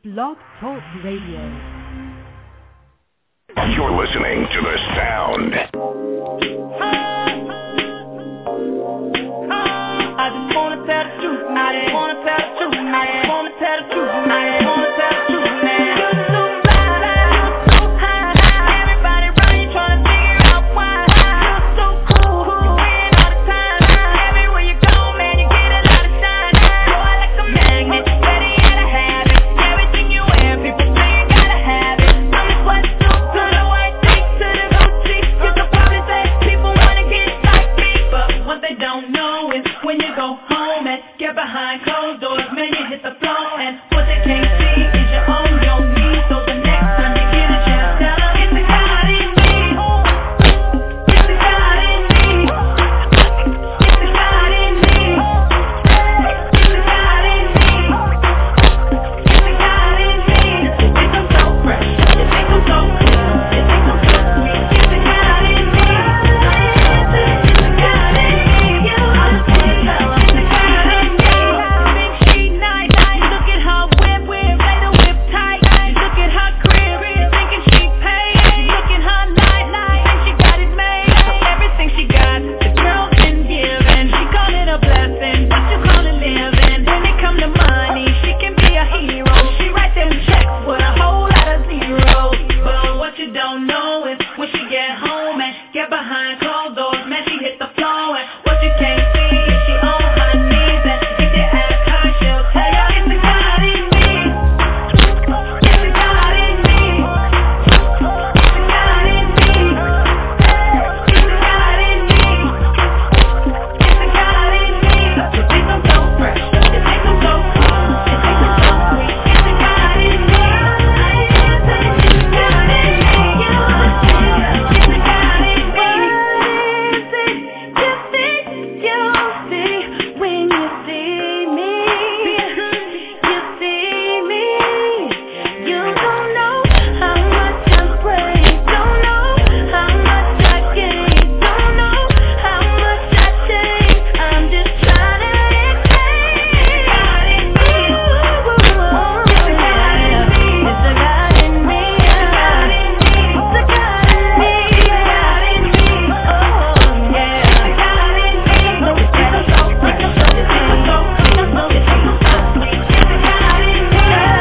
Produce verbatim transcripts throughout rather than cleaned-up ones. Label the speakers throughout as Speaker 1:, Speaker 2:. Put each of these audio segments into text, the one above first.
Speaker 1: Blog Talk Radio.
Speaker 2: You're listening to the sound.
Speaker 3: I just wanna tell the truth, I just wanna tell the truth, I just wanna tell the truth, I just wanna tell the truth, man. You're so fly, you're so high, everybody around you tryna figure out why. You're so cool, win all the time, everywhere you go, man, you get a lot of shine. Boy, like a magnet, ready at a habit, everything you wear, people say you gotta have it. From the sweatsuit to the white tee to the Gucci, you can probably say people wanna get like me, but what they don't know is when you go home and get behind closed doors, man, you hit the floor, and what they can't see is you're on your knees. So the next time you get a chance, tell them it's the God in me. It's the God in me. It's the God in me. It's the God in me. It's the God in me. You think I'm so fresh, you think I'm so clean, you think I'm so sweet. It's the God in me. It's the God in me. You wanna tell them it's the God in me. Big sheet night, look at her whip, whip, lay the whip tight. Look at her crib, thinking she paid. Look at her night, night, and she got it made. Everything she got, the girl been given. She call it a blessing, but you call it living. When it come to money, she can be a hero. She write them checks with a whole lot of zeros. But what you don't know is when she get home and get behind closed doors, man, she hit the floor. And what you can't see is she on her knees, and if you ask her, she'll tell you it's the God in me. It's the God in me. It's the God in me. It's the God in me. It's the God in me. You think I'm so fresh, you think I'm so cool, you think I'm so sweet. It's the God in me. It's the God in me. You wanna tell them it's the God in me. What is it you think you see when you see me? You see me. You don't know how much I pray, don't know how much I gave, don't know how much I changed. I'm just trying to explain. God in me. It's the God in me. It's the God in me. It's the God in me. It's the God in me. Oh yeah. It's the God in me. No, it's so fresh. It's so clean. It's so sweet. It's the God in me. It's the God in me. It's the God in me.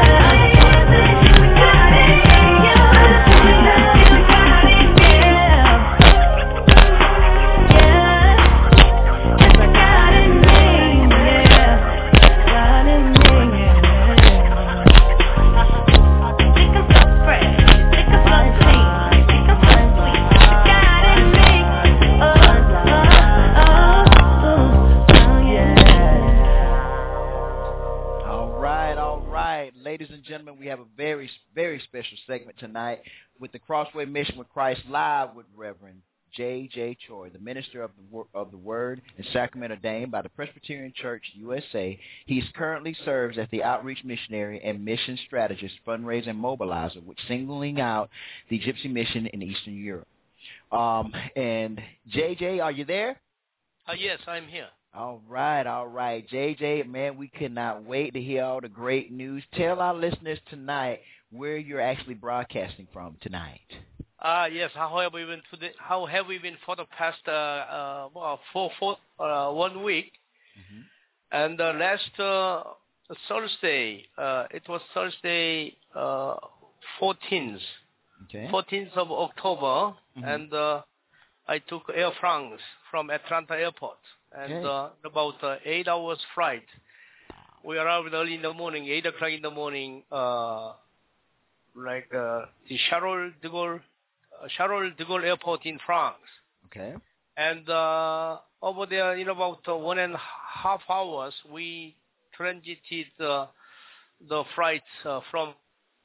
Speaker 4: All right, all right. Ladies and gentlemen, we have a very, very special segment tonight with the Crossway Mission with Christ live with Reverend J J. Choi, the minister of the, Wo- of the Word in Sacramento, ordained by the Presbyterian Church, U S A. He currently serves as the outreach missionary and mission strategist, fundraiser, and mobilizer, with singling out the Gypsy Mission in Eastern Europe. Um, and J J, are you there?
Speaker 5: Uh, yes, I'm here.
Speaker 4: All right, all right. J J, man, we cannot wait to hear all the great news. Tell our listeners tonight where you're actually broadcasting from tonight.
Speaker 5: Uh, yes, how have we been today? How have we been for the past uh, uh, well, four, four, uh, one week?
Speaker 4: Mm-hmm.
Speaker 5: And uh, last uh, Thursday, uh, it was Thursday uh, fourteenth,
Speaker 4: Okay.
Speaker 5: fourteenth of October,
Speaker 4: Mhm.
Speaker 5: and uh, I took Air France from Atlanta Airport, and
Speaker 4: Okay.
Speaker 5: uh, about uh, eight hours flight. We arrived early in the morning, eight o'clock in the morning, uh, like uh, the Charles de Gaulle, uh, Charles de Gaulle Airport in France.
Speaker 4: Okay.
Speaker 5: And uh, over there, in about uh, one and a half hours, we transited uh, the flight uh, from.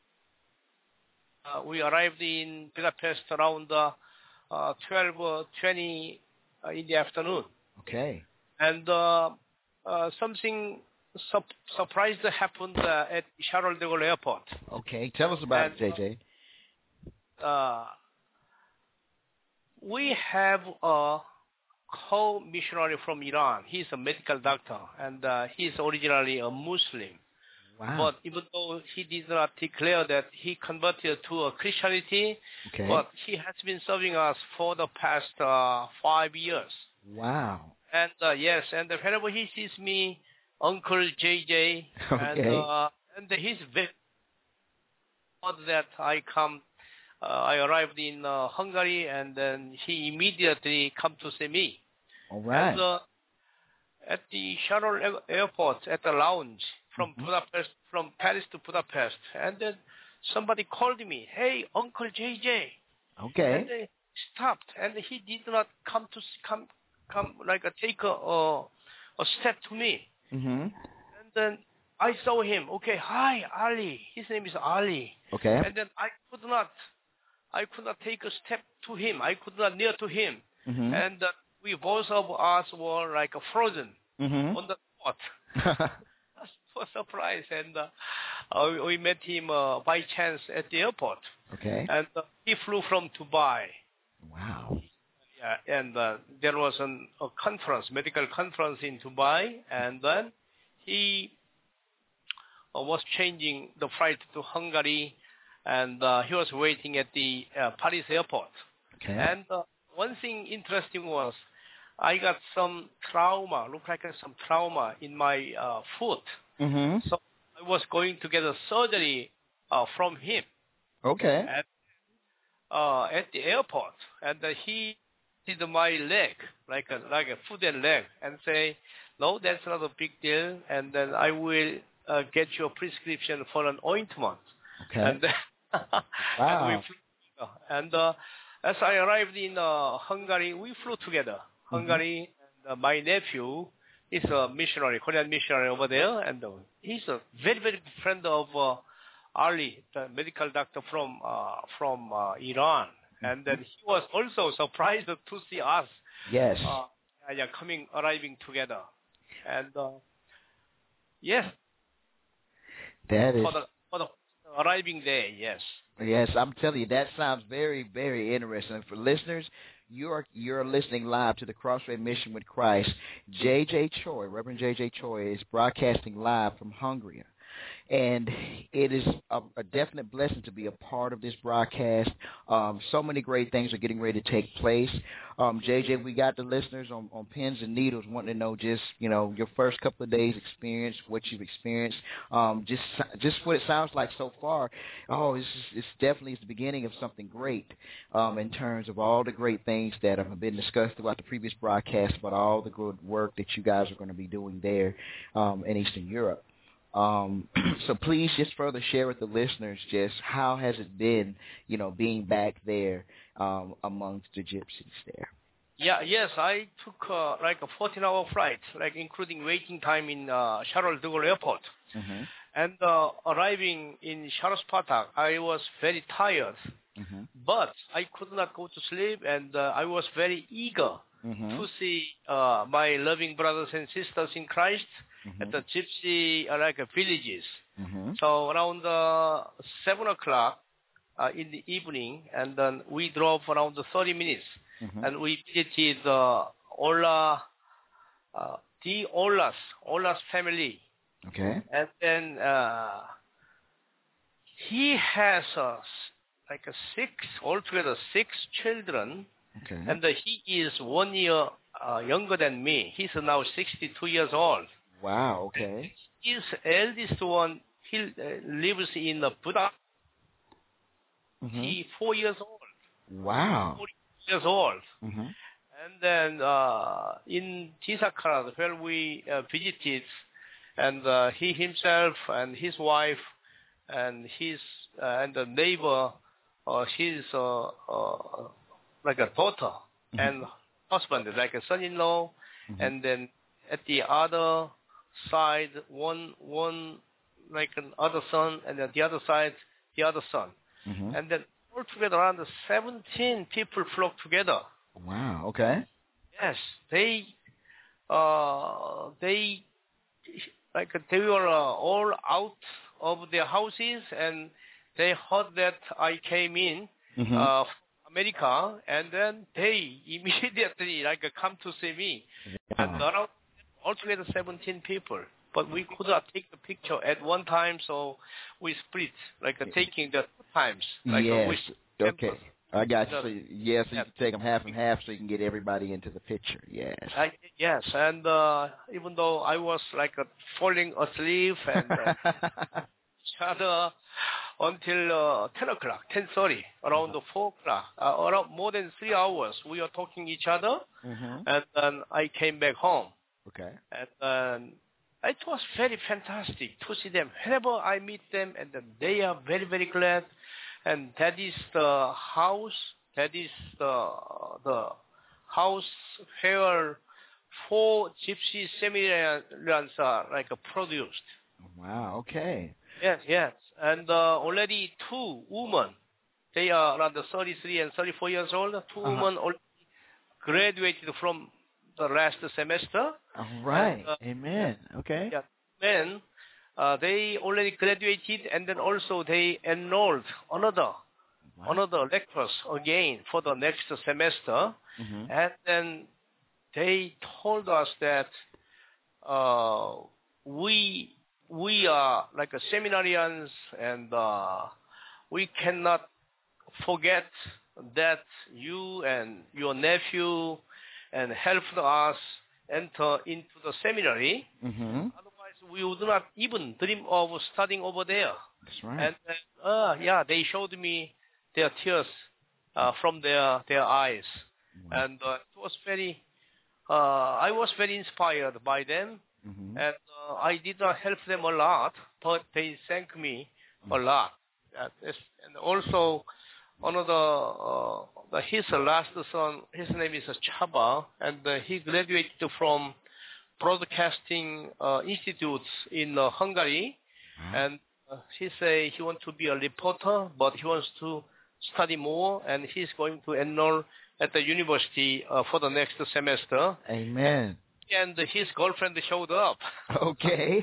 Speaker 5: Uh, we arrived in Budapest around uh, uh, twelve twenty uh, in the afternoon,
Speaker 4: Okay.
Speaker 5: and uh, uh, something sup- surprised happened uh, at Charles de Gaulle Airport.
Speaker 4: Okay. Tell us about
Speaker 5: And,
Speaker 4: it, J J.
Speaker 5: Uh, we have a co-missionary from Iran. He's a medical doctor, and uh, he's originally a Muslim.
Speaker 4: Wow.
Speaker 5: But even though he did not declare that he converted to a Christianity,
Speaker 4: Okay.
Speaker 5: but he has been serving us for the past uh, five years.
Speaker 4: Wow.
Speaker 5: And uh, yes, and whenever he sees me, Uncle J J,
Speaker 4: Okay.
Speaker 5: and uh, and he's very glad that I come. Uh, I arrived in uh, Hungary, and then he immediately come to see me.
Speaker 4: All right.
Speaker 5: And, uh, at the Charles airport, at the lounge from
Speaker 4: Mm-hmm.
Speaker 5: Budapest, from Paris to Budapest, and then somebody called me, "Hey, Uncle J J."
Speaker 4: Okay.
Speaker 5: And they stopped, and he did not come to s- come come like a, take a, a a step to me.
Speaker 4: Mm-hmm.
Speaker 5: And then I saw him. Okay, hi, Ali. His name is Ali.
Speaker 4: Okay.
Speaker 5: And then I could not, I could not take a step to him. I could not near to him.
Speaker 4: Mm-hmm.
Speaker 5: And uh, we both of us were like uh, frozen
Speaker 4: Mm-hmm.
Speaker 5: on the spot. So surprised, and uh, uh, we met him uh, by chance at the airport.
Speaker 4: Okay.
Speaker 5: And uh, he flew from Dubai.
Speaker 4: Wow.
Speaker 5: Yeah, and uh, there was an, a conference, medical conference in Dubai, and then he uh, was changing the flight to Hungary, and uh, he was waiting at the uh, Paris airport.
Speaker 4: Okay.
Speaker 5: And uh, one thing interesting was I got some trauma, looked like some trauma in my uh, foot.
Speaker 4: Mm-hmm.
Speaker 5: So I was going to get a surgery uh, from him
Speaker 4: Okay.
Speaker 5: at, uh, at the airport, and uh, he did my leg, like a like a foot and leg, and say, "No, that's not a big deal," and then I will uh, get you a prescription for an ointment.
Speaker 4: Okay.
Speaker 5: And, then
Speaker 4: Wow.
Speaker 5: and we flew, and uh, as I arrived in uh, Hungary, we flew together. Hungary, and uh, my nephew is a missionary, Korean missionary over there, and uh, he's a very, very good friend of uh, Ali, the medical doctor from uh, from uh, Iran. And then he was also surprised to see us
Speaker 4: Yes.
Speaker 5: uh, yeah, coming, arriving together. And uh, yes,
Speaker 4: That is.
Speaker 5: for the, for the arriving day, yes.
Speaker 4: Yes, I'm telling you, that sounds very, very interesting. For listeners, you're you're listening live to the Crossway Mission with Christ. J J Choi, Reverend J J Choi, is broadcasting live from Hungary. And it is a, a definite blessing to be a part of this broadcast. Um, so many great things are getting ready to take place. Um, J J, we got the listeners on, on pins and needles wanting to know just, you know, your first couple of days experience, what you've experienced, um, just just what it sounds like so far. Oh, it's, it's definitely it's the beginning of something great um, in terms of all the great things that have been discussed throughout the previous broadcast about all the good work that you guys are going to be doing there um, in Eastern Europe. Um, so please just further share with the listeners just how has it been, you know, being back there um, amongst the gypsies there.
Speaker 5: Yeah, yes, I took uh, like a fourteen-hour flight, like including waiting time in uh, Charles de Gaulle Airport.
Speaker 4: Mm-hmm.
Speaker 5: And uh, arriving in Charles Patak, I was very tired,
Speaker 4: Mm-hmm.
Speaker 5: but I could not go to sleep, and uh, I was very eager
Speaker 4: Mm-hmm.
Speaker 5: to see uh, my loving brothers and sisters in Christ
Speaker 4: Mm-hmm.
Speaker 5: at the gypsy uh, like uh, villages.
Speaker 4: Mm-hmm.
Speaker 5: So around uh, seven o'clock uh, in the evening, and then we drove around thirty minutes,
Speaker 4: Mm-hmm.
Speaker 5: and we visited uh, Ola, uh, the Olas, Ola's family.
Speaker 4: Okay.
Speaker 5: And then uh, he has uh, like a six, altogether six children,
Speaker 4: Okay.
Speaker 5: and uh, he is one year uh, younger than me. He's now sixty-two years old.
Speaker 4: Wow. Okay.
Speaker 5: His eldest one, he uh, lives in uh, Budapest.
Speaker 4: Mm-hmm.
Speaker 5: He four years old.
Speaker 4: Wow.
Speaker 5: Four years old.
Speaker 4: Mm-hmm.
Speaker 5: And then uh, in Tisakara, where we uh, visited, and uh, he himself and his wife and his uh, and the neighbor, uh, his uh, uh, like a daughter
Speaker 4: Mm-hmm.
Speaker 5: and husband, like a son-in-law,
Speaker 4: Mm-hmm.
Speaker 5: and then at the other side, one one like an other son, and at the other side, the other son,
Speaker 4: Mm-hmm.
Speaker 5: and then altogether around seventeen people flocked together.
Speaker 4: Wow. Okay.
Speaker 5: Yes, they, uh, they, like they were uh, all out of their houses, and they heard that I came in
Speaker 4: Mm-hmm.
Speaker 5: uh, from America, and then they immediately like come to see me. And
Speaker 4: Wow.
Speaker 5: around altogether seventeen people. but we could not take the picture at one time, so we split, like uh, taking the two times. Like,
Speaker 4: yes.
Speaker 5: Uh, we
Speaker 4: okay. I got you. So, yeah, so you
Speaker 5: yeah.
Speaker 4: can take them half and half so you can get everybody into the picture. Yes.
Speaker 5: I, yes, and uh, even though I was like uh, falling asleep and uh, each other until uh, ten o'clock, ten thirty, around uh-huh. four o'clock, uh, around more than three hours, we were talking each other,
Speaker 4: mm-hmm.
Speaker 5: and then I came back home.
Speaker 4: Okay.
Speaker 5: And um, it was very fantastic to see them. Whenever I meet them, and then they are very, very glad. And that is the house, that is the the house where four gypsy seminarians are like produced.
Speaker 4: Wow, okay.
Speaker 5: Yes, yes. And uh, already two women, they are around thirty-three and thirty-four years old, two uh-huh. women already graduated from the last semester.
Speaker 4: All right, and, uh, amen, okay.
Speaker 5: Yeah, then Uh, they already graduated, and then also they enrolled another wow. another lectures again for the next semester, mm-hmm. and then they told us that uh, we we are like a seminarians, and uh, we cannot forget that you and your nephew and helped us enter into the seminary.
Speaker 4: Mm-hmm.
Speaker 5: We would not even dream of studying over there.
Speaker 4: That's right.
Speaker 5: And uh, yeah, they showed me their tears uh, from their their eyes, wow. and uh, it was very. Uh, I was very inspired by them, mm-hmm. and uh, I did not help them a lot, but they thanked me mm-hmm. a lot. Uh, and also, another uh, the, his last son, his name is Chaba, and uh, he graduated from Broadcasting uh, Institutes in uh, Hungary, wow. and uh, he say he wants to be a reporter, but he wants to study more, and he's going to enroll at the university uh, for the next semester.
Speaker 4: Amen.
Speaker 5: And his girlfriend showed up.
Speaker 4: Okay.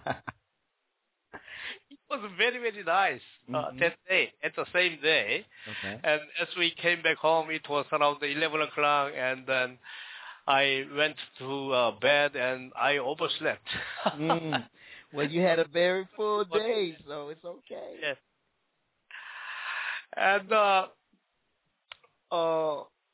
Speaker 5: It was very, very nice uh, mm-hmm. that day, at the same day.
Speaker 4: Okay.
Speaker 5: And as we came back home, it was around eleven o'clock, and then I went to uh, bed and I overslept.
Speaker 4: mm. Well, you had a very full day, so it's okay.
Speaker 5: Yes. And uh, uh,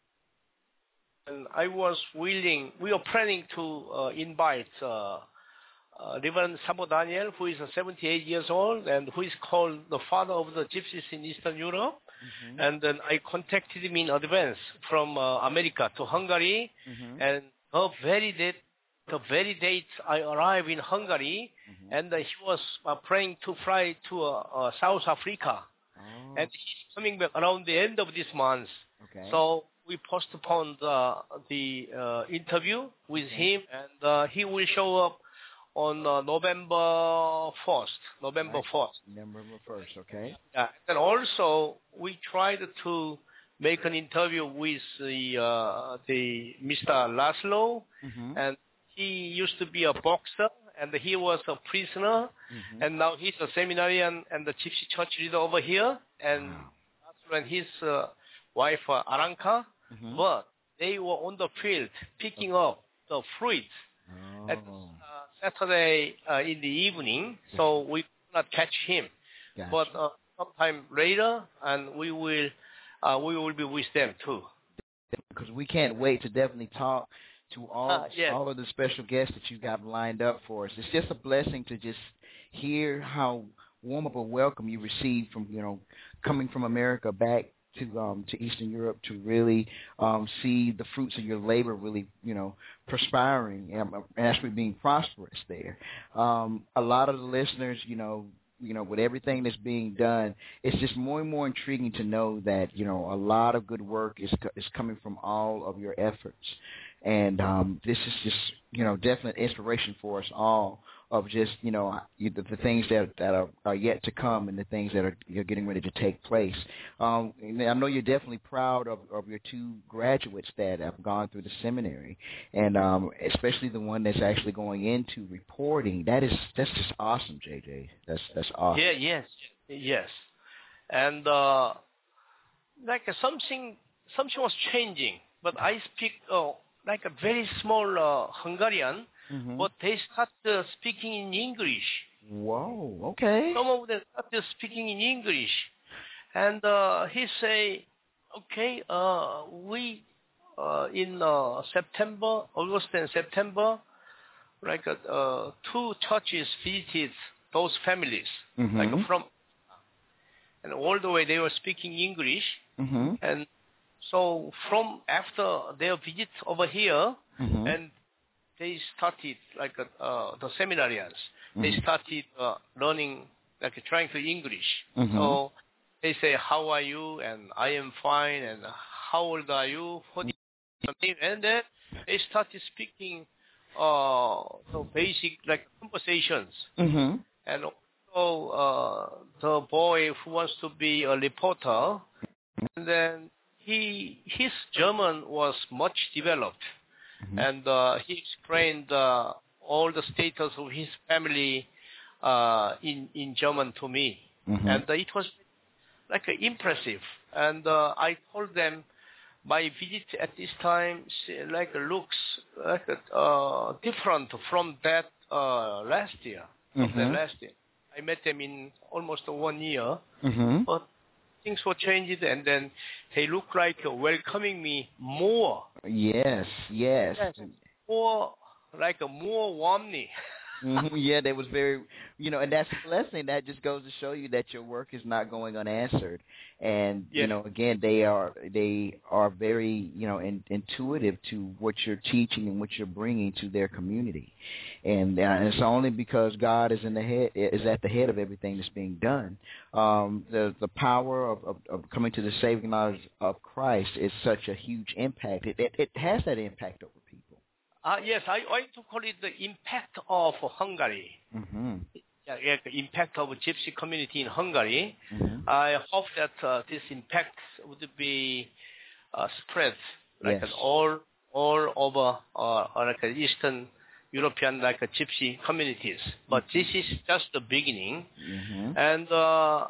Speaker 5: and I was willing. We were planning to uh, invite uh, uh, Reverend Sabo Daniel, who is uh, seventy-eight years old and who is called the father of the gypsies in Eastern Europe. Mm-hmm. And then I contacted him in advance from uh, America to Hungary, mm-hmm. and the very date, the very date I arrived in Hungary, mm-hmm. and uh, he was uh, praying to fly to uh, uh, South Africa, oh. and he's coming back around the end of this month.
Speaker 4: Okay.
Speaker 5: So we postponed uh, the uh, interview with okay. him, and uh, he will show up on uh, November first. November first.
Speaker 4: November first, okay.
Speaker 5: Yeah, and also we tried to make an interview with the uh, the Mister Laszlo, mm-hmm. and he used to be a boxer, and he was a prisoner, mm-hmm. and now he's a seminarian and the gypsy church leader over here, and wow. Laszlo and his uh, wife uh, Aranka, mm-hmm. but they were on the field picking okay. up the fruit.
Speaker 4: Oh.
Speaker 5: At uh, Saturday uh, in the evening, so we could not catch him.
Speaker 4: Gotcha.
Speaker 5: But uh, sometime later, and we will uh, we will be with them too.
Speaker 4: Because we can't wait to definitely talk to all
Speaker 5: uh, yes.
Speaker 4: all of the special guests that you got lined up for us. It's just a blessing to just hear how warm of a welcome you received from you know coming from America back to um, to Eastern Europe to really um, see the fruits of your labor really, you know, perspiring and actually being prosperous there. Um, a lot of the listeners, you know, you know, with everything that's being done, it's just more and more intriguing to know that, you know, a lot of good work is is coming from all of your efforts. And um, this is just, you know, definite inspiration for us all of just, you know, the, the things that, that are, are yet to come and the things that are you're getting ready to take place. Um, I know you're definitely proud of, of your two graduates that have gone through the seminary, and um, especially the one that's actually going into reporting. That is that's just awesome, J J. That's that's awesome.
Speaker 5: Yeah, yes, yes. And uh, like uh, something something was changing, but I speak uh, like a very small uh, Hungarian.
Speaker 4: Mhm.
Speaker 5: but they started speaking in English.
Speaker 4: Whoa. Okay.
Speaker 5: Some of them started speaking in English, and uh, he say, "Okay, uh, we uh, in uh, September, August and September, like uh, uh, two churches visited those families,
Speaker 4: Mhm.
Speaker 5: like from, and all the way they were speaking English,
Speaker 4: Mhm.
Speaker 5: and so from after their visit over here,
Speaker 4: Mhm.
Speaker 5: and they started like uh, uh, the seminarians. They
Speaker 4: Mhm.
Speaker 5: started uh, learning, like trying to English.
Speaker 4: Mhm.
Speaker 5: So they say, "How are you?" And I am fine. And how old are you? What is your name? And then they started speaking uh, the basic like conversations.
Speaker 4: Mhm.
Speaker 5: And also uh, the boy who wants to be a reporter, and then he his German was much developed.
Speaker 4: Mhm.
Speaker 5: And uh, he explained uh, all the status of his family uh, in in German to me,
Speaker 4: Mhm.
Speaker 5: and uh, it was like uh, impressive. And uh, I told them my visit at this time se- like looks like uh, different from that uh, last year. From the
Speaker 4: Mhm.
Speaker 5: last year, I met them in almost one year,
Speaker 4: Mhm.
Speaker 5: but things were changed, and then they look like welcoming me more.
Speaker 4: Yes. Yes.
Speaker 5: Yes. More like a more warmly.
Speaker 4: Mhm. Yeah, that was very, you know, and that's a blessing. That just goes to show you that your work is not going unanswered. And you
Speaker 5: Yes.
Speaker 4: know, again, they are they are very, you know, in, intuitive to what you're teaching and what you're bringing to their community. And, uh, it's only because God is in the head is at the head of everything that's being done. Um, the the power of, of, of coming to the saving knowledge of Christ is such a huge impact. It it, it has that impact over people.
Speaker 5: Uh, yes, I want to call it the impact of Hungary.
Speaker 4: Mhm.
Speaker 5: Yeah, yeah, the impact of Gypsy community in Hungary.
Speaker 4: Mhm.
Speaker 5: I hope that uh, this impact would be uh, spread like
Speaker 4: Yes.
Speaker 5: an all all over uh, like an Eastern European like a Gypsy communities. But this is just the beginning.
Speaker 4: Mhm.
Speaker 5: And uh,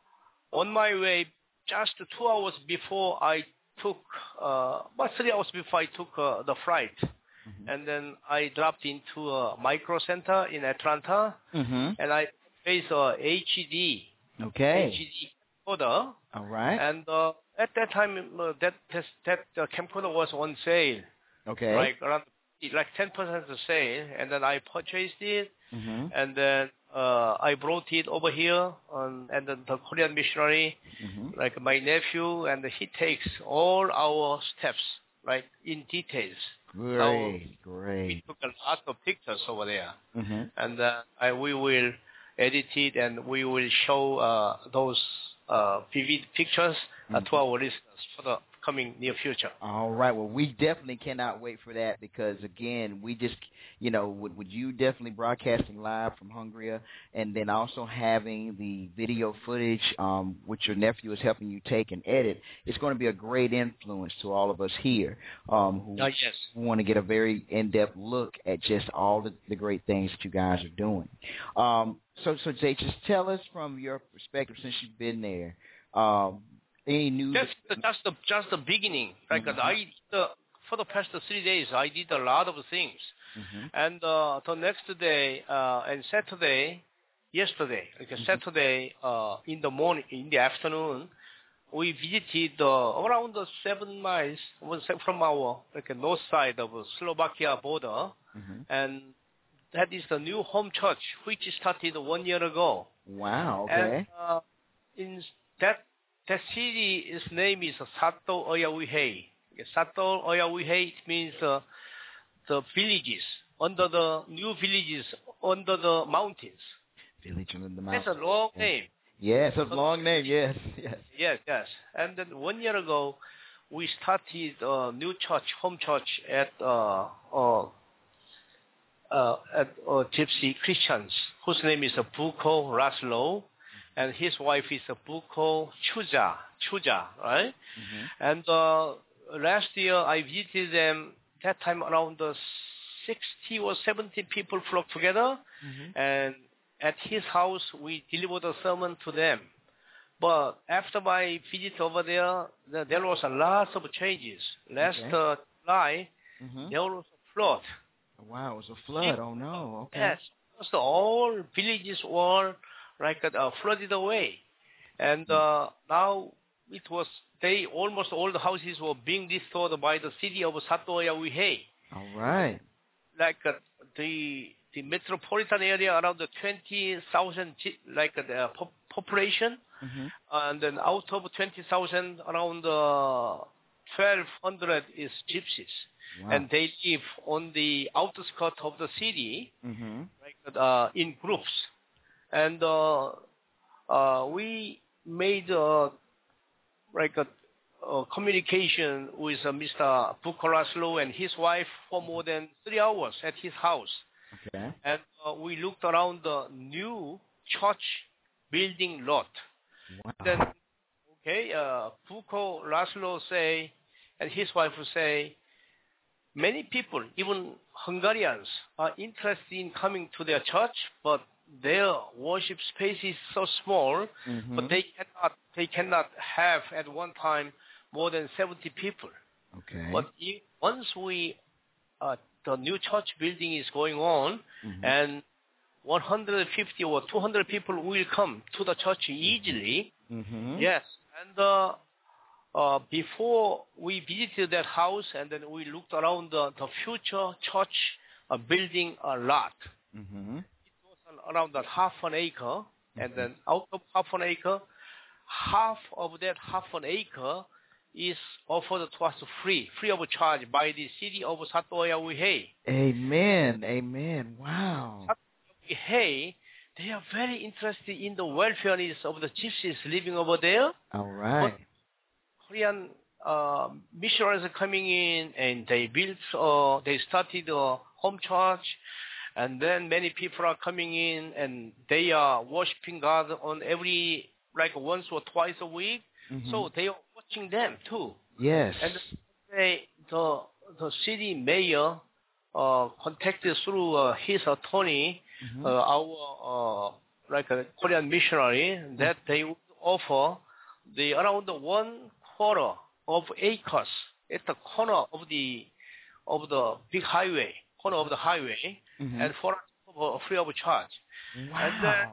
Speaker 5: on my way, just two hours before I took, uh, about three hours before I took uh, the flight,
Speaker 4: Mhm.
Speaker 5: and then I dropped into a micro center in Atlanta,
Speaker 4: Mhm.
Speaker 5: and I placed a H D,
Speaker 4: Okay.
Speaker 5: H D camcorder,
Speaker 4: All right.
Speaker 5: and uh, at that time uh, that that, that uh, camcorder was on sale,
Speaker 4: Okay.
Speaker 5: like around like ten percent sale, and then I purchased it.
Speaker 4: Mhm.
Speaker 5: And then uh, I brought it over here, um, and then the Korean missionary,
Speaker 4: Mhm.
Speaker 5: like my nephew, and he takes all our steps, like in details.
Speaker 4: Great.
Speaker 5: We
Speaker 4: Great.
Speaker 5: took a lot of pictures over there,
Speaker 4: Mhm.
Speaker 5: and uh, I, we will edit it, and we will show uh, those uh, vivid pictures uh,
Speaker 4: Mhm.
Speaker 5: to our listeners for the coming near future.
Speaker 4: All right. Well, we definitely cannot wait for that because, again, we just, you know, with, with you definitely broadcasting live from Hungary and then also having the video footage, um, which your nephew is helping you take and edit, it's going to be a great influence to all of us here um, who
Speaker 5: Uh, yes.
Speaker 4: want to get a very in-depth look at just all the, the great things that you guys are doing. Um, so, so Jay, just tell us from your perspective since you've been there, um, any news?
Speaker 5: That's the, just the just the beginning. Like
Speaker 4: Mhm.
Speaker 5: I the, for the past three days, I did a lot of things,
Speaker 4: Mhm.
Speaker 5: and uh, the next day uh, and Saturday, yesterday, like
Speaker 4: Mhm.
Speaker 5: Saturday uh, in the morning, in the afternoon, we visited uh, around the seven miles from our like north side of Slovakia border,
Speaker 4: Mhm.
Speaker 5: and that is the new home church which started one year ago.
Speaker 4: Wow. Okay.
Speaker 5: And uh, in that that city's name is Sato Oyawihe. Sato Oyawihe, it means uh, the villages under the new villages under the mountains.
Speaker 4: Village under the
Speaker 5: That's
Speaker 4: mountain.
Speaker 5: a long
Speaker 4: Yeah.
Speaker 5: name.
Speaker 4: Yes, a long name. Yes, yes.
Speaker 5: Yes, yes. And then one year ago, we started a new church, home church at uh, uh, uh, at uh, Gypsy Christians, whose name is uh, Buko Raslo, and his wife is uh, Buko Chuja, Chuja, right?
Speaker 4: Mhm.
Speaker 5: And uh, last year I visited them. That time around uh, sixty or seventy people flocked together,
Speaker 4: Mhm.
Speaker 5: and at his house we delivered a sermon to them. But after my visit over there, there, there was a lot of changes. Last
Speaker 4: Okay.
Speaker 5: uh, July,
Speaker 4: Mhm.
Speaker 5: there was a flood.
Speaker 4: Wow, it was a flood. Oh no. Okay.
Speaker 5: Yes, so all villages were like uh, flooded away, and uh, now it was they almost all the houses were being restored by the city of Satoya Wihei.
Speaker 4: All right.
Speaker 5: Like uh, the the metropolitan area around the twenty thousand like uh, the po- population,
Speaker 4: Mm-hmm.
Speaker 5: and then out of twenty thousand, around uh, twelve hundred is gypsies.
Speaker 4: Wow.
Speaker 5: And they live on the outskirts of the city,
Speaker 4: Mm-hmm.
Speaker 5: like, uh, in groups. And uh, uh, we made uh, like a, a communication with uh, Mister Bukaraslo and his wife for more than three hours at his house.
Speaker 4: Okay.
Speaker 5: And uh, we looked around the new church building lot.
Speaker 4: Wow.
Speaker 5: Then, okay, uh, Buko Laszlo say, and his wife will say, many people, even Hungarians, are interested in coming to their church, but their worship space is so small,
Speaker 4: Mm-hmm.
Speaker 5: but they cannot they cannot have at one time more than seventy people.
Speaker 4: Okay.
Speaker 5: But if, once we uh, the new church building is going on,
Speaker 4: Mm-hmm.
Speaker 5: and one hundred fifty or two hundred people will come to the church easily.
Speaker 4: Mm-hmm.
Speaker 5: Yes, and uh, uh, before we visited that house, and then we looked around the, the future church uh, building a lot.
Speaker 4: Mm-hmm.
Speaker 5: It was around that half an acre, and then out of half an acre, half of that half an acre is offered to us free, free of charge by the city of Satoya Wihei.
Speaker 4: Amen. Amen. Wow.
Speaker 5: Hey, they are very interested in the welfare needs of the gypsies living over there.
Speaker 4: All right.
Speaker 5: Korean uh, missionaries are coming in, and they built, uh, they started a home church, and then many people are coming in, and they are worshiping God on every, like once or twice a week.
Speaker 4: Mm-hmm.
Speaker 5: So they are watching them too.
Speaker 4: Yes.
Speaker 5: And they, the the city mayor uh, contacted through uh, his attorney.
Speaker 4: Mm-hmm.
Speaker 5: Uh, our uh, like a Korean missionary, that they would offer the around one quarter of acres at the corner of the of the big highway, corner of the highway,
Speaker 4: Mm-hmm.
Speaker 5: and for uh, free of charge.
Speaker 4: Wow.
Speaker 5: And then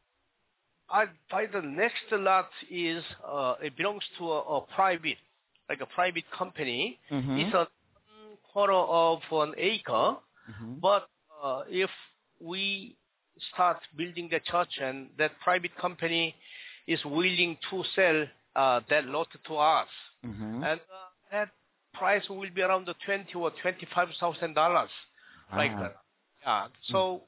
Speaker 5: I, by the next lot is uh, it belongs to a, a private, like a private company.
Speaker 4: Mm-hmm.
Speaker 5: It's a one quarter of an acre,
Speaker 4: Mm-hmm.
Speaker 5: but uh, if we start building the church and that private company is willing to sell uh, that lot to us,
Speaker 4: Mm-hmm.
Speaker 5: and uh, that price will be around the twenty or twenty-five thousand dollars, like
Speaker 4: Wow.
Speaker 5: that. Yeah. So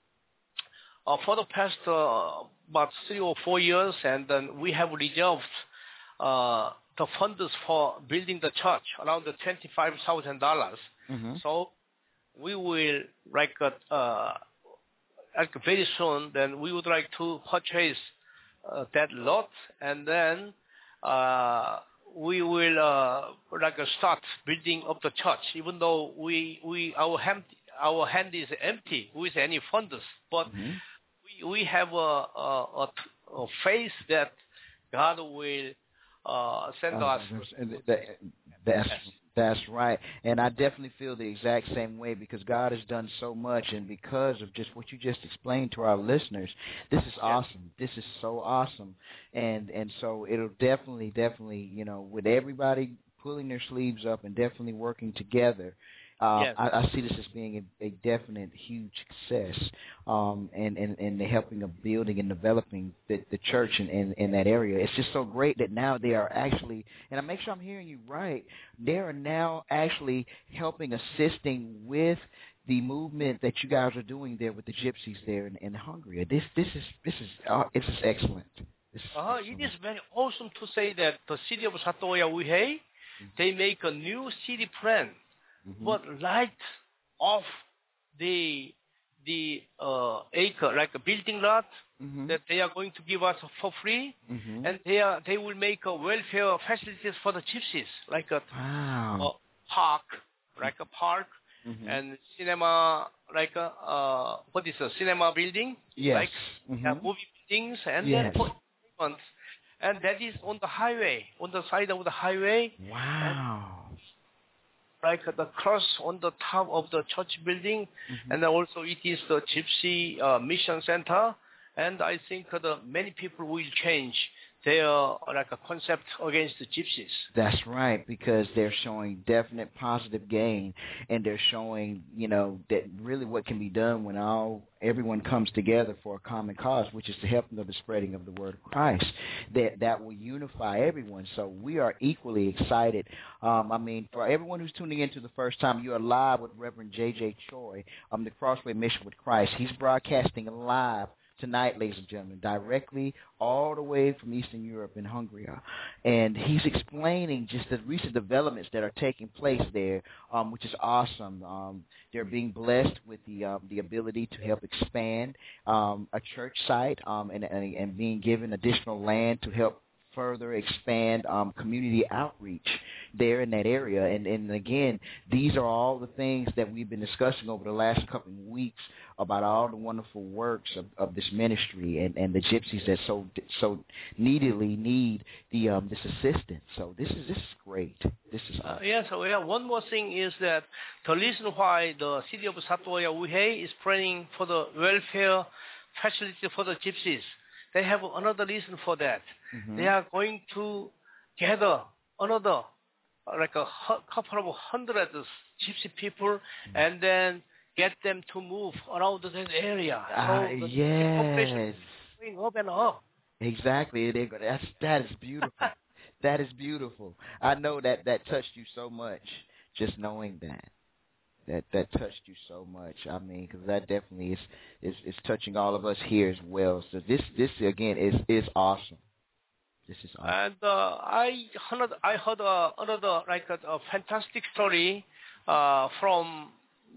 Speaker 5: uh, for the past uh, about three or four years, and then we have reserved uh, the funds for building the church around the twenty-five thousand dollars.
Speaker 4: Mm-hmm.
Speaker 5: So we will like uh, uh, like very soon. Then we would like to purchase uh, that lot, and then uh, we will uh, like uh, start building up the church. Even though we we our hand our hand is empty with any funds, but
Speaker 4: Mm-hmm.
Speaker 5: we we have a a, a, a faith that God will uh, send
Speaker 4: Uh,
Speaker 5: us.
Speaker 4: that, that's that's right, and I definitely feel the exact same way because God has done so much, and because of just what you just explained to our listeners, this is awesome. This is so awesome, and and so it'll definitely, definitely, you know, with everybody pulling their sleeves up and definitely working together. Uh,
Speaker 5: Yes.
Speaker 4: I, I see this as being a, a definite huge success, um, and, and, and the helping of building and developing the, the church in, in, in that area. It's just so great that now they are actually, and I make sure I'm hearing you right, they are now actually helping, assisting with the movement that you guys are doing there with the gypsies there in, in Hungary. This this is this is uh, this is excellent. This is
Speaker 5: Uh, it is very awesome to say that the city of Satoya Wihei, they make a new city plan.
Speaker 4: Mhm.
Speaker 5: But right off the the uh, acre, like a building lot,
Speaker 4: Mhm.
Speaker 5: that they are going to give us for free,
Speaker 4: Mhm.
Speaker 5: and they are they will make a welfare facilities for the gypsies, like a,
Speaker 4: Wow.
Speaker 5: a park, like a park,
Speaker 4: Mhm.
Speaker 5: and cinema, like a uh, what is a cinema building?
Speaker 4: Yes.
Speaker 5: Like
Speaker 4: Mhm.
Speaker 5: yeah, movie buildings, and
Speaker 4: Yes.
Speaker 5: then for months, and that is on the highway, on the side of the highway.
Speaker 4: Wow.
Speaker 5: like the cross on the top of the church building, mm-hmm. and also it is the Gypsy uh, Mission Center. And I think that many people will change their like a concept against the gypsies.
Speaker 4: That's right, because they're showing definite positive gain, and they're showing, you know, that really what can be done when all everyone comes together for a common cause, which is to help them the spreading of the word of Christ. That that will unify everyone. So we are equally excited. Um, I mean, for everyone who's tuning in to the first time, you are live with Reverend J J Choi on the Crossway Mission with Christ. He's broadcasting live tonight, ladies and gentlemen, directly all the way from Eastern Europe in Hungary. And he's explaining just the recent developments that are taking place there, um, which is awesome. Um, they're being blessed with the um, the ability to help expand um, a church site um, and, and, and being given additional land to help further expand um, community outreach there in that area. And, and again, these are all the things that we've been discussing over the last couple of weeks about all the wonderful works of, of this ministry and, and the gypsies that so so needily need the um, this assistance. So this is this is great. This is
Speaker 5: uh, yes. So yeah, one more thing is that the reason why the city of Satoya Uhe is planning for the welfare facility for the gypsies, they have another reason for that. Mm-hmm. They are going to gather another like a couple of hundred gypsy people, mm-hmm. and then get them to move around that area.
Speaker 4: Uh,
Speaker 5: so the
Speaker 4: yes.
Speaker 5: Going up and up.
Speaker 4: Exactly. They go, that's, that is beautiful. That is beautiful. I know that that touched you so much, just knowing that. That that touched you so much. I mean, because that definitely is, is is touching all of us here as well. So this this again is is awesome. This is awesome.
Speaker 5: And uh, I heard I heard uh, another like a, a fantastic story uh, from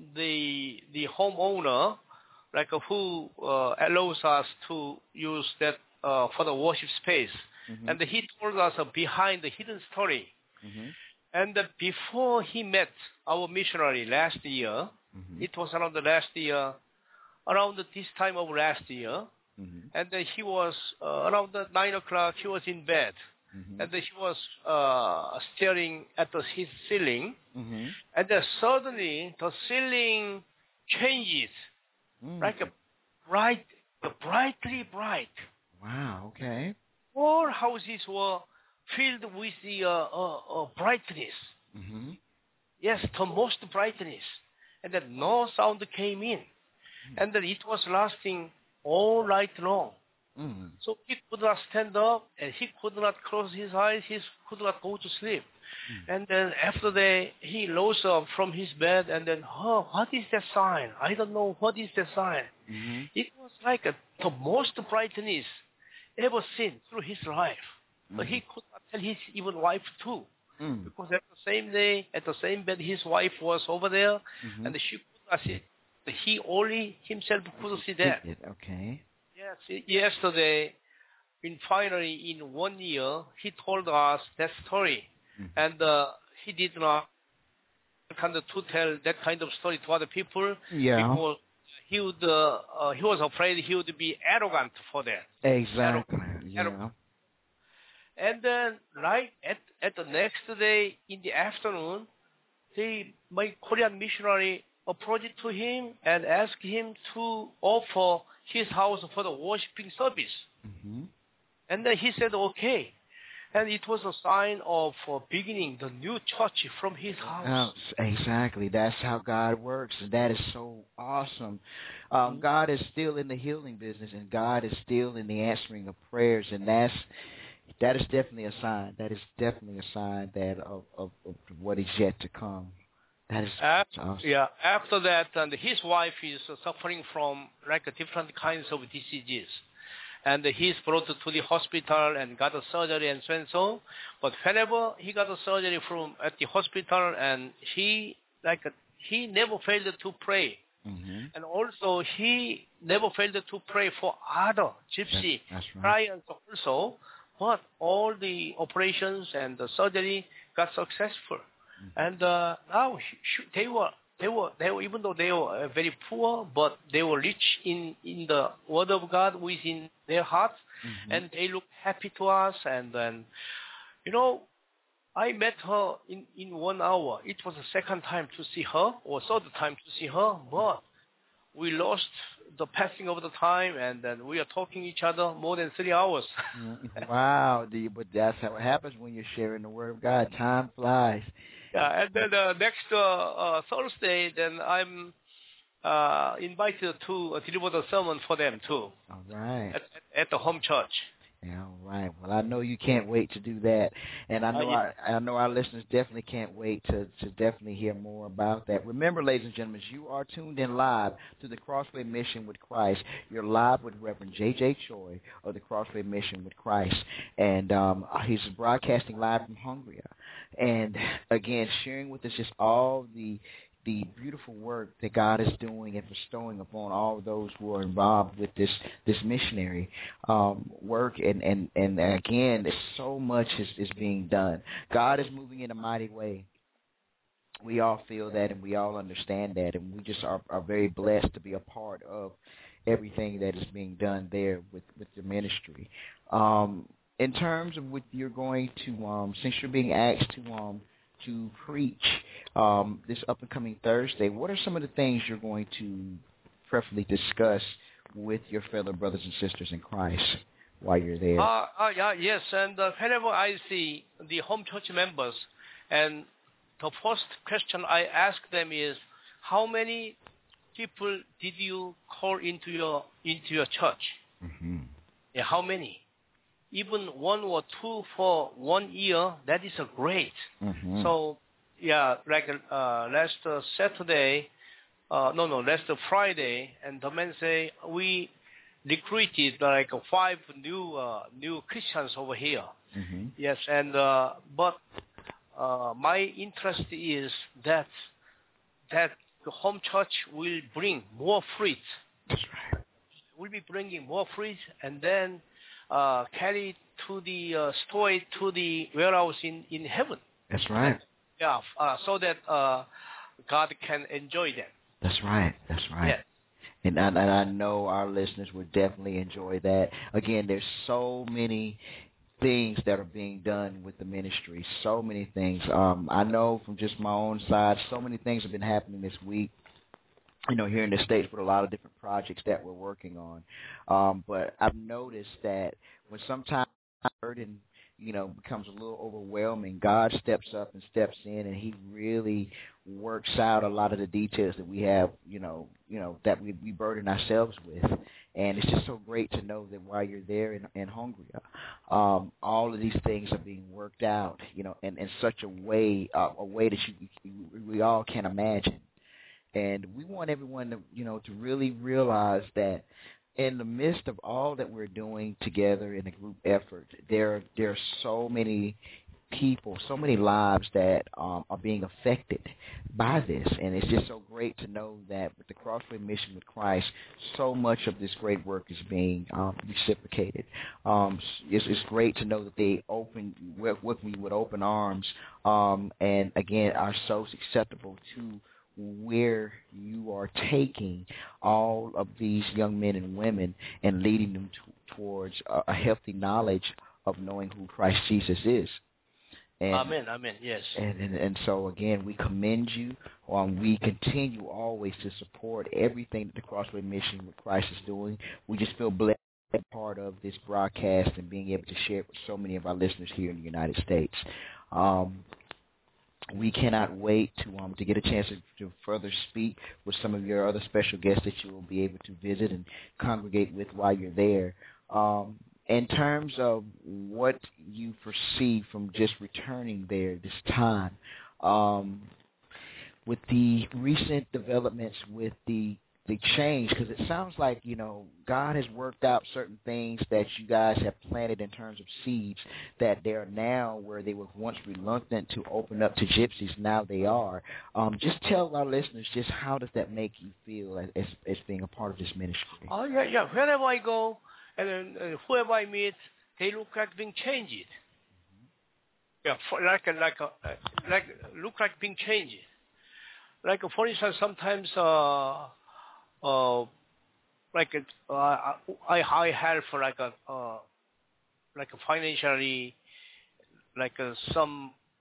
Speaker 5: the the homeowner, like uh, who uh, allows us to use that uh, for the worship space, mm-hmm. and he told us uh, behind the hidden story. Mm-hmm. And uh, before he met our missionary last year, mm-hmm. it was around the last year, around this time of last year, mm-hmm. and uh, he was uh, around the nine o'clock. He was in bed. Mm-hmm. And he was uh, staring at the, his ceiling, mm-hmm. and then suddenly the ceiling changes, mm. like a bright, brightly bright.
Speaker 4: Wow. Okay.
Speaker 5: All houses were filled with the uh, uh, uh, brightness. Mm-hmm. Yes, the most brightness, and then no sound came in, mm. and then it was lasting all night long. Mm-hmm. So he could not stand up, and he could not close his eyes. He could not go to sleep. Mm-hmm. And then after that, he rose up from his bed, and then, oh, what is that sign? I don't know what is that sign. Mm-hmm. It was like a, the most brightness ever seen through his life. Mm-hmm. But he could not tell his even wife too, mm-hmm. because at the same day, at the same bed, his wife was over there, mm-hmm. and she could not see. He only himself could see that.
Speaker 4: Okay.
Speaker 5: Yes, yesterday, in finally in one year, he told us that story, mm-hmm. and uh, he did not kind of to tell that kind of story to other people.
Speaker 4: Yeah.
Speaker 5: Because he would, uh, uh, he was afraid he would be arrogant for that.
Speaker 4: Exactly.
Speaker 5: Arrogant.
Speaker 4: Yeah.
Speaker 5: Arrogant. And then, right at at the next day in the afternoon, the my Korean missionary approached to him and asked him to offer his house for the worshiping service. Mm-hmm. And then he said, okay. And it was a sign of uh, beginning the new church from his house.
Speaker 4: Oh, exactly. That's how God works. And that is so awesome. Um, mm-hmm. God is still in the healing business, and God is still in the answering of prayers. And that's that is definitely a sign. That is definitely a sign that of, of, of what is yet to come. That is
Speaker 5: after,
Speaker 4: awesome.
Speaker 5: Yeah. After that, and his wife is uh, suffering from like uh, different kinds of diseases, and uh, he's brought to the hospital and got a surgery and so and so. But whenever he got a surgery from at the hospital, and he like uh, he never failed to pray, mm-hmm. and also he never failed to pray for other gypsy
Speaker 4: that's, that's right.
Speaker 5: clients also. But all the operations and the surgery got successful. And uh, now they were, they were, they were, even though they were uh, very poor, but they were rich in, in the word of God within their hearts, mm-hmm. and they looked happy to us. And then, you know, I met her in, in one hour. It was the second time to see her or third time to see her, but we lost the passing of the time, and then we are talking each other more than three hours.
Speaker 4: Wow, do you, but that's how it happens when you're sharing the Word of God. Time flies.
Speaker 5: Yeah, and then uh, next uh, uh, Thursday, then I'm uh, invited to uh, deliver the sermon for them too.
Speaker 4: All right.
Speaker 5: At, at, at the home church.
Speaker 4: Yeah, all right. Well, I know you can't wait to do that, and I know
Speaker 5: uh, yeah.
Speaker 4: our, I know our listeners definitely can't wait to, to definitely hear more about that. Remember, ladies and gentlemen, you are tuned in live to the Crossway Mission with Christ. You're live with Reverend J J Choi of the Crossway Mission with Christ, and um, he's broadcasting live from Hungary, and again, sharing with us just all the the beautiful work that God is doing and bestowing upon all those who are involved with this this missionary um, work. And, and, and again, so much is, is being done. God is moving in a mighty way. We all feel that, and we all understand that, and we just are, are very blessed to be a part of everything that is being done there with, with the ministry. Um, in terms of what you're going to, um, since you're being asked to um, to preach um, this up and coming Thursday, what are some of the things you're going to preferably discuss with your fellow brothers and sisters in Christ while you're there?
Speaker 5: Uh, uh, yeah, yes, and uh, whenever I see the home church members, and the first question I ask them is, how many people did you call into your into your church?
Speaker 4: Mm-hmm.
Speaker 5: Yeah, how many? Even one or two for one year, that is a great.
Speaker 4: Mm-hmm.
Speaker 5: So, yeah, like uh, last uh, Saturday, uh, no, no, last Friday, and the men say we recruited like five new uh, new Christians over here.
Speaker 4: Mm-hmm.
Speaker 5: Yes, and uh, but uh, my interest is that that the home church will bring more fruit.
Speaker 4: That's right.
Speaker 5: We'll be bringing more fruit, and then Uh, carry to the uh, store to the warehouse in, in heaven.
Speaker 4: That's right.
Speaker 5: Yeah, uh, so that uh, God can enjoy them.
Speaker 4: That's right. That's right.
Speaker 5: Yes.
Speaker 4: And I, and I know our listeners would definitely enjoy that. Again, there's so many things that are being done with the ministry, so many things. Um, I know from just my own side, so many things have been happening this week, you know, here in the States with a lot of different projects that we're working on. Um, but I've noticed that when sometimes the burden, you know, becomes a little overwhelming, God steps up and steps in, and he really works out a lot of the details that we have, you know, you know, that we, we burden ourselves with. And it's just so great to know that while you're there in, in Hungary, um, all of these things are being worked out, you know, in, in such a way, uh, a way that you, we all can imagine. And we want everyone to, you know, to really realize that in the midst of all that we're doing together in a group effort, there there are so many people, so many lives that um, are being affected by this. And it's just so great to know that with the Crossway Mission with Christ, so much of this great work is being um, reciprocated. Um, it's, it's great to know that they open, with me with open arms, um, and again, are so acceptable to where you are taking all of these young men and women and leading them to, towards a, a healthy knowledge of knowing who Christ Jesus is. And,
Speaker 5: amen, amen, yes.
Speaker 4: And, and and so, again, we commend you. Um, we continue always to support everything that the Crossway Mission with Christ is doing. We just feel blessed to be part of this broadcast and being able to share it with so many of our listeners here in the United States. Um We cannot wait to um to get a chance to, to further speak with some of your other special guests that you will be able to visit and congregate with while you're there. Um, in terms of what you foresee from just returning there this time, um, with the recent developments with the the change, because it sounds like, you know, God has worked out certain things that you guys have planted in terms of seeds, that they are now where they were once reluctant to open up to gypsies, now they are. Um, just tell our listeners, just how does that make you feel as, as, as being a part of this ministry?
Speaker 5: Oh, yeah, yeah. Wherever I go and then uh, whoever I meet, they look like being changed. Mm-hmm. Yeah, for, like, like, uh, like, look like being changed. Like, for instance, sometimes... Uh, Uh, like uh, I I help for like a uh, like a financially, like uh, some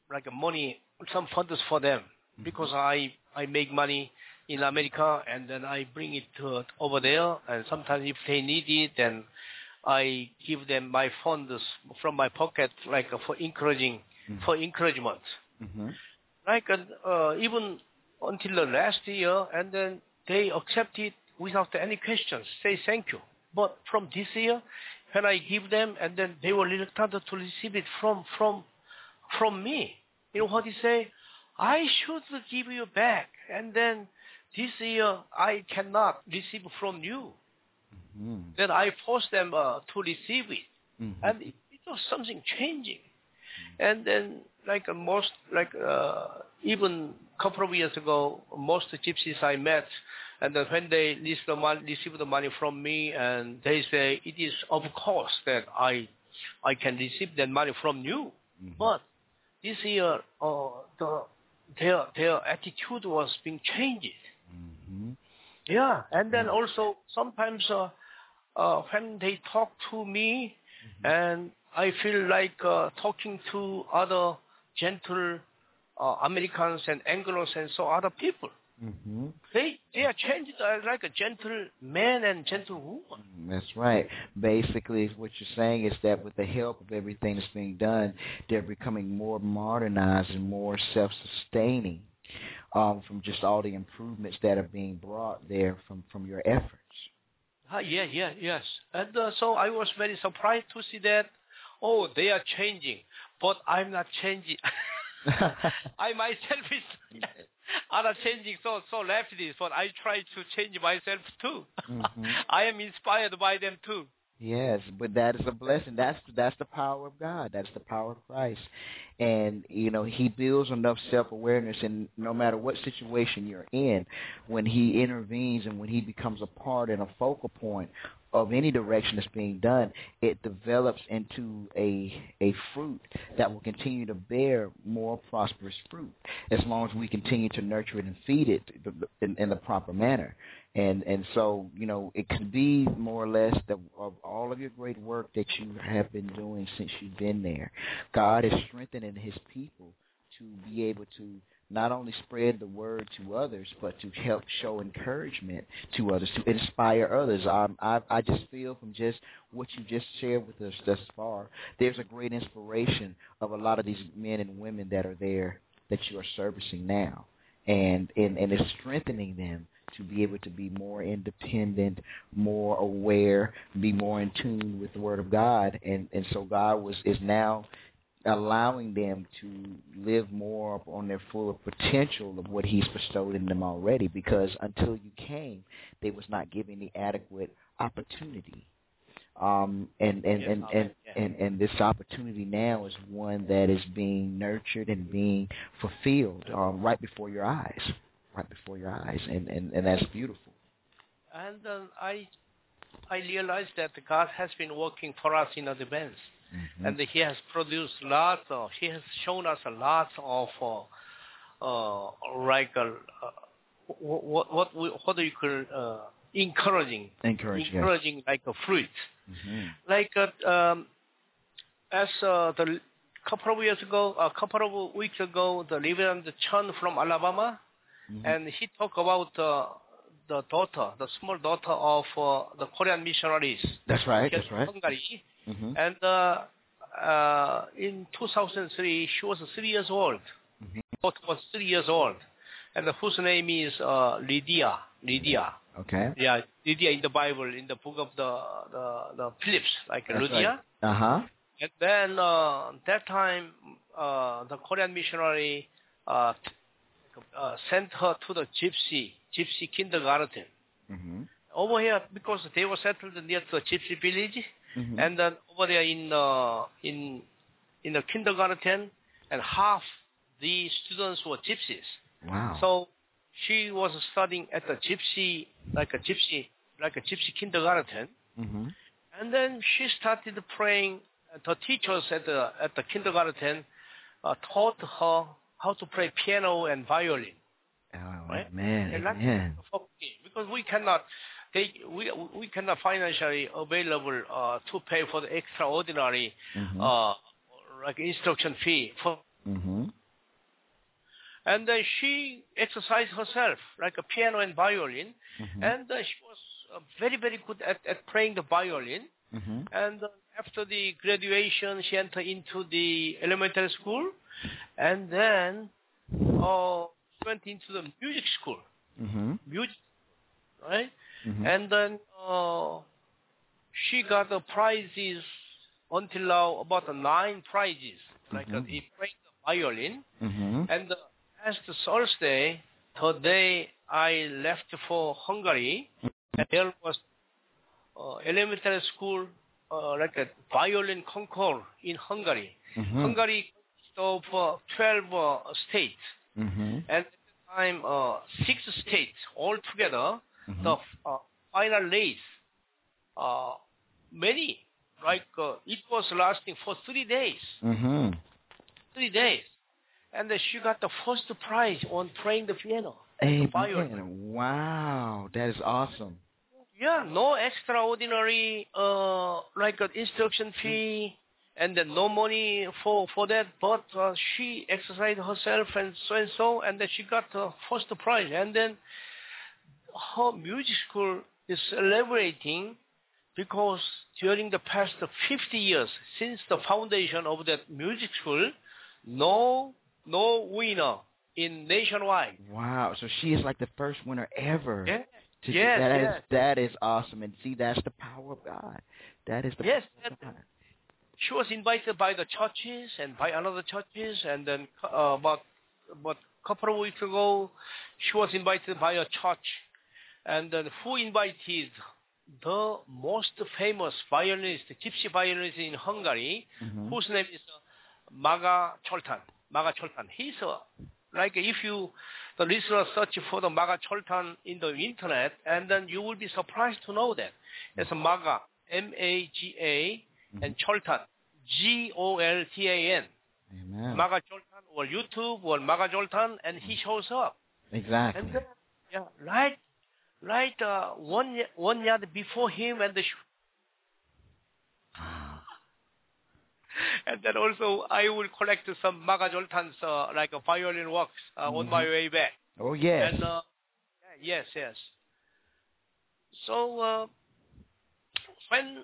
Speaker 5: like money, some funds for them mm-hmm. because I I make money in America and then I bring it to, over there, and sometimes if they need it, then I give them my funds from my pocket, like uh, for encouraging mm-hmm. for encouragement. Mm-hmm. Like uh, even until the last year, and then they accept it without any questions, say thank you. But from this year, when I give them, and then they were reluctant to receive it from from from me. You know what they say? I should give you back, and then this year I cannot receive from you. Mm-hmm. Then I force them uh, to receive it, mm-hmm. and it, it was something changing. Mm-hmm. And then, like uh, most, like uh, even a couple of years ago, most gypsies I met, and then when they receive the money, receive the money from me, and they say it is of course that I, I can receive that money from you, mm-hmm. but this year uh, the their their attitude was being changed. Mm-hmm. Yeah, and then also sometimes uh, uh, when they talk to me, mm-hmm. and I feel like uh, talking to other gentle uh, Americans and Anglos and so other people. Mm-hmm. They they are changed uh, like a gentle man and gentle woman.
Speaker 4: That's right. Basically, what you're saying is that with the help of everything that's being done, they're becoming more modernized and more self-sustaining um, from just all the improvements that are being brought there from, from your efforts.
Speaker 5: Uh, yeah, yeah, yes. And uh, so I was very surprised to see that, oh, they are changing, but I'm not changing. I myself is are changing so so rapidly, but I try to change myself too. Mm-hmm. I am inspired by them too.
Speaker 4: Yes, but that is a blessing. That's that's the power of God. That's the power of Christ. And, you know, he builds enough self-awareness, and no matter what situation you're in, when he intervenes and when he becomes a part and a focal point of any direction that's being done, it develops into a a fruit that will continue to bear more prosperous fruit as long as we continue to nurture it and feed it in, in the proper manner. And and so, you know, it could be more or less the, of all of your great work that you have been doing since you've been there. God is strengthening his people to be able to not only spread the word to others, but to help show encouragement to others, to inspire others. Um, I, I just feel from just what you just shared with us thus far, there's a great inspiration of a lot of these men and women that are there that you are servicing now. And, and, and it's strengthening them to be able to be more independent, more aware, be more in tune with the Word of God. And, and so God was is now allowing them to live more on their full potential of what he's bestowed in them already, because until you came, they was not given the adequate opportunity. Um, and, and, and, and, and, and this opportunity now is one that is being nurtured and being fulfilled um, right before your eyes, right before your eyes, and, and, and that's beautiful.
Speaker 5: And uh, I, I realized that God has been working for us in advance. Mm-hmm. And he has produced lots of, he has shown us a lot of, uh, uh, like, uh, what, what, we, what do you call, uh, encouraging,
Speaker 4: Encourage,
Speaker 5: encouraging,
Speaker 4: yes.
Speaker 5: like a fruit.
Speaker 4: Mm-hmm.
Speaker 5: Like, uh, um, as uh, the couple of years ago, a couple of weeks ago, the Reverend Chun from Alabama, mm-hmm. and he talked about uh, the daughter, the small daughter of uh, the Korean missionaries.
Speaker 4: That's right, that's right.
Speaker 5: Hungary.
Speaker 4: Mm-hmm.
Speaker 5: And uh, uh, in two thousand three, she was three years old. Mm-hmm. Daughter was three years old, and whose name is uh, Lydia. Lydia.
Speaker 4: Okay.
Speaker 5: Yeah, Lydia in the Bible, in the book of the the, the Phillips, like That's Lydia.
Speaker 4: Right. Uh huh.
Speaker 5: And then uh, that time, uh, the Korean missionary uh, uh, sent her to the gypsy gypsy kindergarten. Mm-hmm. Over here, because they were settled near the gypsy village. Mm-hmm. And then over there in uh, in in the kindergarten, and half the students were gypsies.
Speaker 4: Wow!
Speaker 5: So she was studying at the gypsy, like a gypsy, like a gypsy kindergarten. Mm-hmm. And then she started praying. The teachers at the at the kindergarten uh, taught her how to play piano and violin.
Speaker 4: Oh
Speaker 5: right?
Speaker 4: man!
Speaker 5: And
Speaker 4: man.
Speaker 5: Because we cannot. They, we we cannot financially available uh, to pay for the extraordinary mm-hmm. uh, like instruction fee for
Speaker 4: Mm-hmm.
Speaker 5: And then she exercised herself like a piano and violin,
Speaker 4: mm-hmm.
Speaker 5: and uh, she was uh, very, very good at, at playing the violin.
Speaker 4: Mm-hmm.
Speaker 5: And uh, after the graduation, she entered into the elementary school, and then uh, went into the music school.
Speaker 4: Mm-hmm.
Speaker 5: Music, right?
Speaker 4: Mm-hmm.
Speaker 5: And then uh, she got the prizes until now, about uh, nine prizes. Like
Speaker 4: mm-hmm.
Speaker 5: uh, he played the violin,
Speaker 4: mm-hmm.
Speaker 5: and uh, last Thursday, today I left for Hungary, and there was uh, elementary school, uh, like a violin concours in Hungary.
Speaker 4: Mm-hmm.
Speaker 5: Hungary consists of uh, twelve uh, states,
Speaker 4: mm-hmm.
Speaker 5: and at the time, uh, six states all together.
Speaker 4: Mm-hmm.
Speaker 5: The uh, final race, uh, many, like uh, it was lasting for three days.
Speaker 4: Mm-hmm.
Speaker 5: Three days. And uh, she got the first prize on playing the piano.
Speaker 4: Amen.
Speaker 5: The
Speaker 4: Wow, that is awesome.
Speaker 5: Yeah, no extraordinary uh, like uh, instruction fee, and then no money for for that. But uh, she exercised herself and so and so, and then she got the first prize. And then her music school is celebrating because during the past fifty years since the foundation of that music school, no no winner in nationwide.
Speaker 4: Wow, so she is like the first winner ever.
Speaker 5: Yeah.
Speaker 4: To
Speaker 5: Yes,
Speaker 4: that
Speaker 5: yes.
Speaker 4: is that is awesome, and see, that's the power of God. That is the
Speaker 5: Yes,
Speaker 4: power of God.
Speaker 5: She was invited by the churches and by another churches, and then uh, about about a couple of weeks ago, she was invited by a church, and then who invited the most famous violinist, gypsy violinist in Hungary,
Speaker 4: mm-hmm.
Speaker 5: whose name is uh, Maga Choltan. Maga Choltan. He's a Like if you, the listener search for the Maga Choltan in the internet, and then you will be surprised to know that it's a Maga, M A G A, mm-hmm. and Choltan, G O L T A N.
Speaker 4: Amen.
Speaker 5: Maga Choltan or YouTube or Maga Choltan, and he shows up.
Speaker 4: Exactly.
Speaker 5: And then, yeah, right, right, uh, one one yard before him, and the. Sh- And then also, I will collect some Maga Choltan's uh, like a violin works uh, mm-hmm. on my way back.
Speaker 4: Oh yes.
Speaker 5: And, uh, yes, yes. So uh, when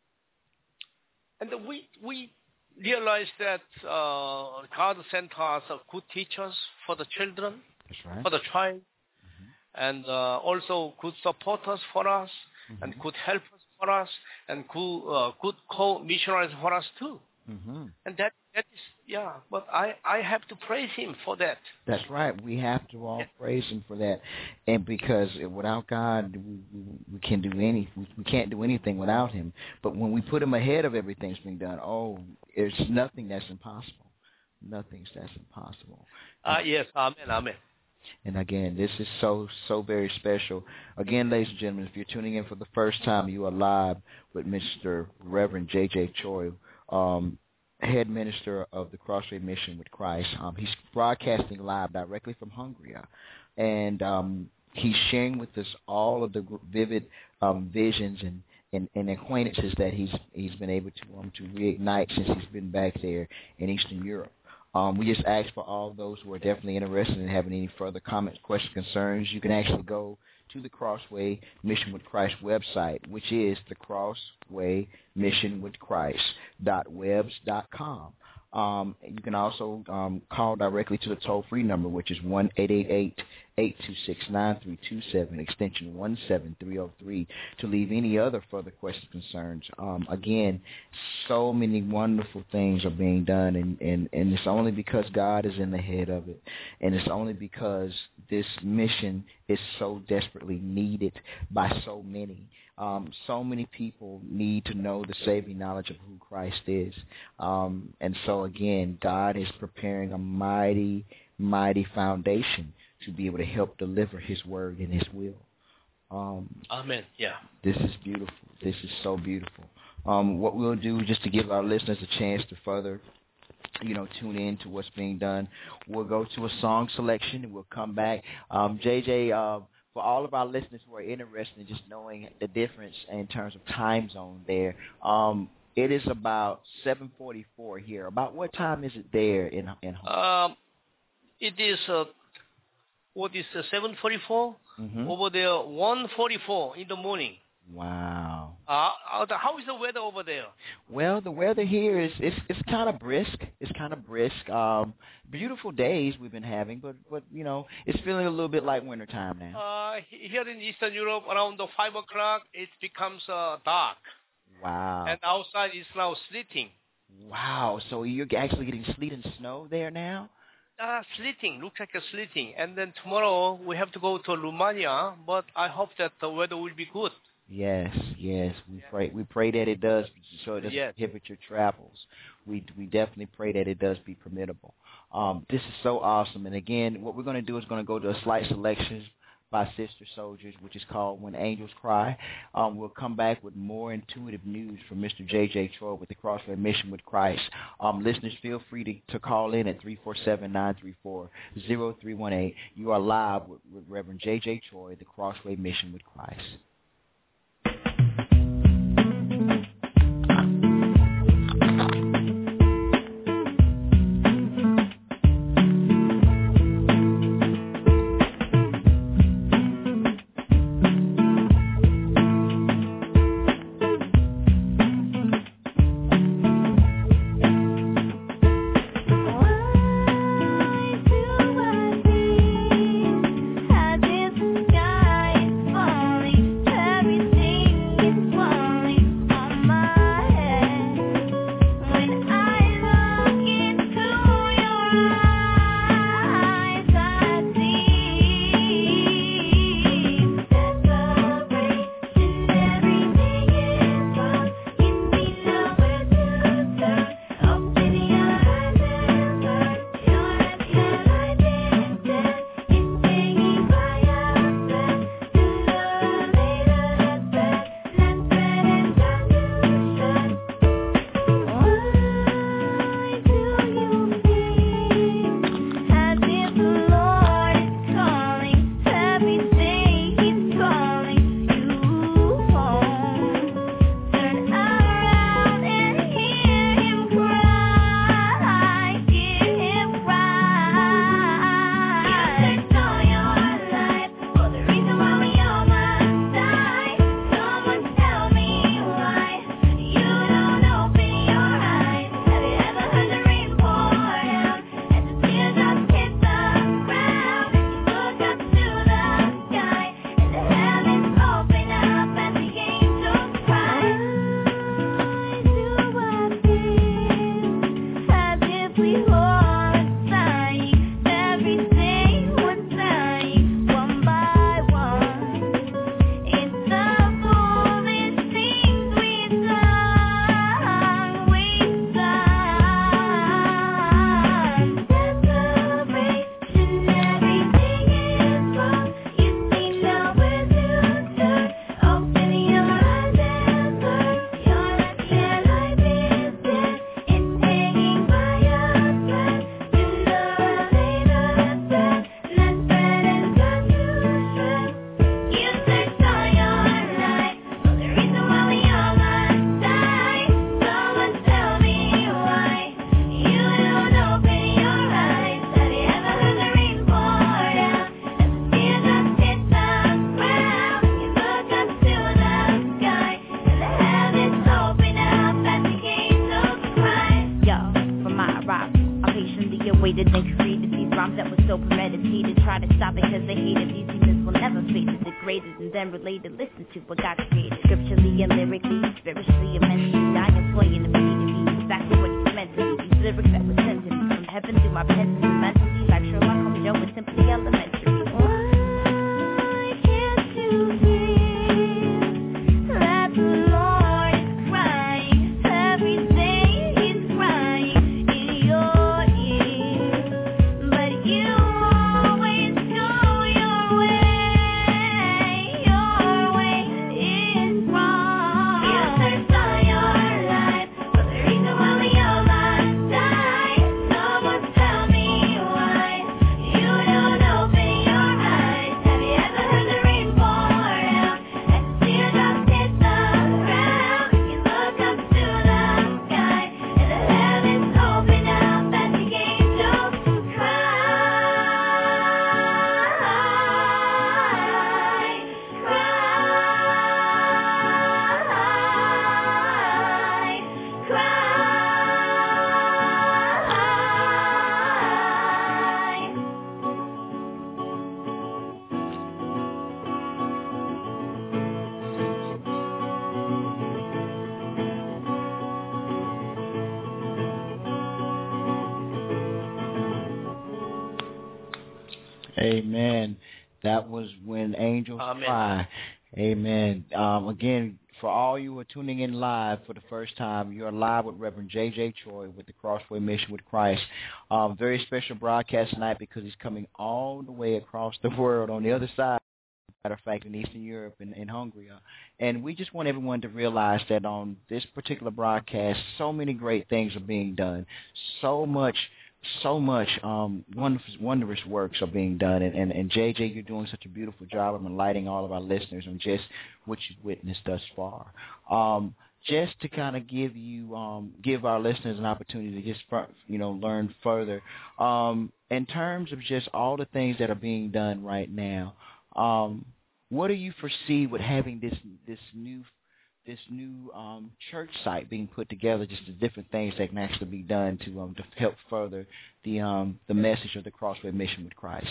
Speaker 5: and we we realized that uh, God sent us uh, good teachers for the children,
Speaker 4: That's right.
Speaker 5: for the child, mm-hmm. and uh, also good supporters for us, mm-hmm. and good helpers for us, and good uh, good co-missionaries for us too.
Speaker 4: Mm-hmm.
Speaker 5: And that, that is, yeah, but I, I have to praise him for that.
Speaker 4: That's right. We have to all yeah. praise him for that. And because without God, we, we, we can do any, we can't do anything without him. But when we put him ahead of everything's being done, oh, there's nothing that's impossible. Nothing's that's impossible.
Speaker 5: Ah, uh, yes, amen, amen.
Speaker 4: And again, this is so, so very special. Again, ladies and gentlemen, if you're tuning in for the first time, you are live with Mister Reverend J J Choi, Um, head minister of the Crossway Mission with Christ. Um, he's broadcasting live directly from Hungary, and um, he's sharing with us all of the vivid um, visions and, and, and acquaintances that he's he's been able to um, to reignite since he's been back there in Eastern Europe. Um, we just ask for all those who are definitely interested in having any further comments, questions, concerns. You can actually go to the Crossway Mission with Christ website, which is the Crossway Mission with Christ dot webs dot com. Um, you can also um, call directly to the toll-free number, which is one eight eight eight, eight two six, nine three two seven, extension one seven three oh three, to leave any other further questions, concerns. Um, again, so many wonderful things are being done, and, and, and it's only because God is in the head of it, and it's only because this mission is so desperately needed by so many. Um, so many people need to know the saving knowledge of who Christ is. Um, and so, again, God is preparing a mighty, mighty foundation to be able to help deliver his word and his will. Um,
Speaker 5: Amen. Yeah.
Speaker 4: This is beautiful. This is so beautiful. Um, what we'll do, just to give our listeners a chance to further, you know, tune in to what's being done, we'll go to a song selection and we'll come back. Um, J J, uh, for all of our listeners who are interested in just knowing the difference in terms of time zone there, um, It is about seven forty-four here. About what time is it there in in home?
Speaker 5: Um, it is uh, what is uh, seven forty-four
Speaker 4: Mm-hmm.
Speaker 5: over there. one forty-four in the morning.
Speaker 4: Wow.
Speaker 5: Uh, uh, the- how is the weather over there?
Speaker 4: Well, the weather here is it's it's kind of brisk. It's kind of brisk. Um, beautiful days we've been having, but but you know it's feeling a little bit like wintertime now.
Speaker 5: Uh, he- here in Eastern Europe, around the five o'clock, it becomes uh, dark,
Speaker 4: Wow.
Speaker 5: and outside is now sleeting.
Speaker 4: Wow. So you're actually getting sleet and snow there now?
Speaker 5: Uh, sleeting, looks like a sleeting. And then tomorrow we have to go to Romania, but I hope that the weather will be good.
Speaker 4: Yes, yes. We pray we pray that it does, so it doesn't
Speaker 5: Yes.
Speaker 4: prohibit your travels. We we definitely pray that it does be permittable. Um, this is so awesome. And again, what we're going to do is going to go to a slight selection by Sister Soldiers, which is called When Angels Cry. Um, we'll come back with more intuitive news from Mister J J Troy with the Crossway Mission with Christ. Um, listeners, feel free to, to call in at three four seven, nine three four, zero three one eight. You are live with, with Reverend J J Troy, the Crossway Mission with Christ.
Speaker 3: Tell me why
Speaker 4: Amen. That was When Angels
Speaker 5: Amen.
Speaker 4: Cry. Amen. Um, again, for all you who are tuning in live for the first time, you're live with Reverend J J. Choi with the Crossway Mission with Christ. Um, very special broadcast tonight because he's coming all the way across the world on the other side. Matter of fact, in Eastern Europe and in Hungary. And we just want everyone to realize that on this particular broadcast, so many great things are being done. So much, so much um, wonderful, wondrous works are being done. And, and, and J J, you're doing such a beautiful job of enlightening all of our listeners on just what you've witnessed thus far. Um, just to kind of give you, um, give our listeners an opportunity to just, you know, learn further. Um, in terms of just all the things that are being done right now, Um, what do you foresee with having this this new this new um, church site being put together? Just the different things that can actually be done to um, to help further the um, the message of the Crossway Mission with Christ.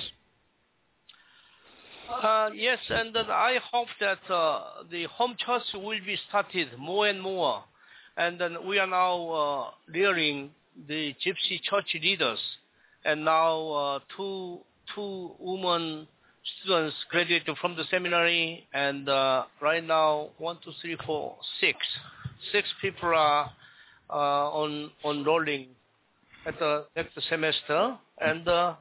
Speaker 5: Uh, yes, and then I hope that uh, the home church will be started more and more, and then we are now uh, rearing the Gypsy church leaders, and now uh, two two women students graduated from the seminary, and uh, right now one, two, three, four, six, six people are uh, on on rolling at the next semester, and uh,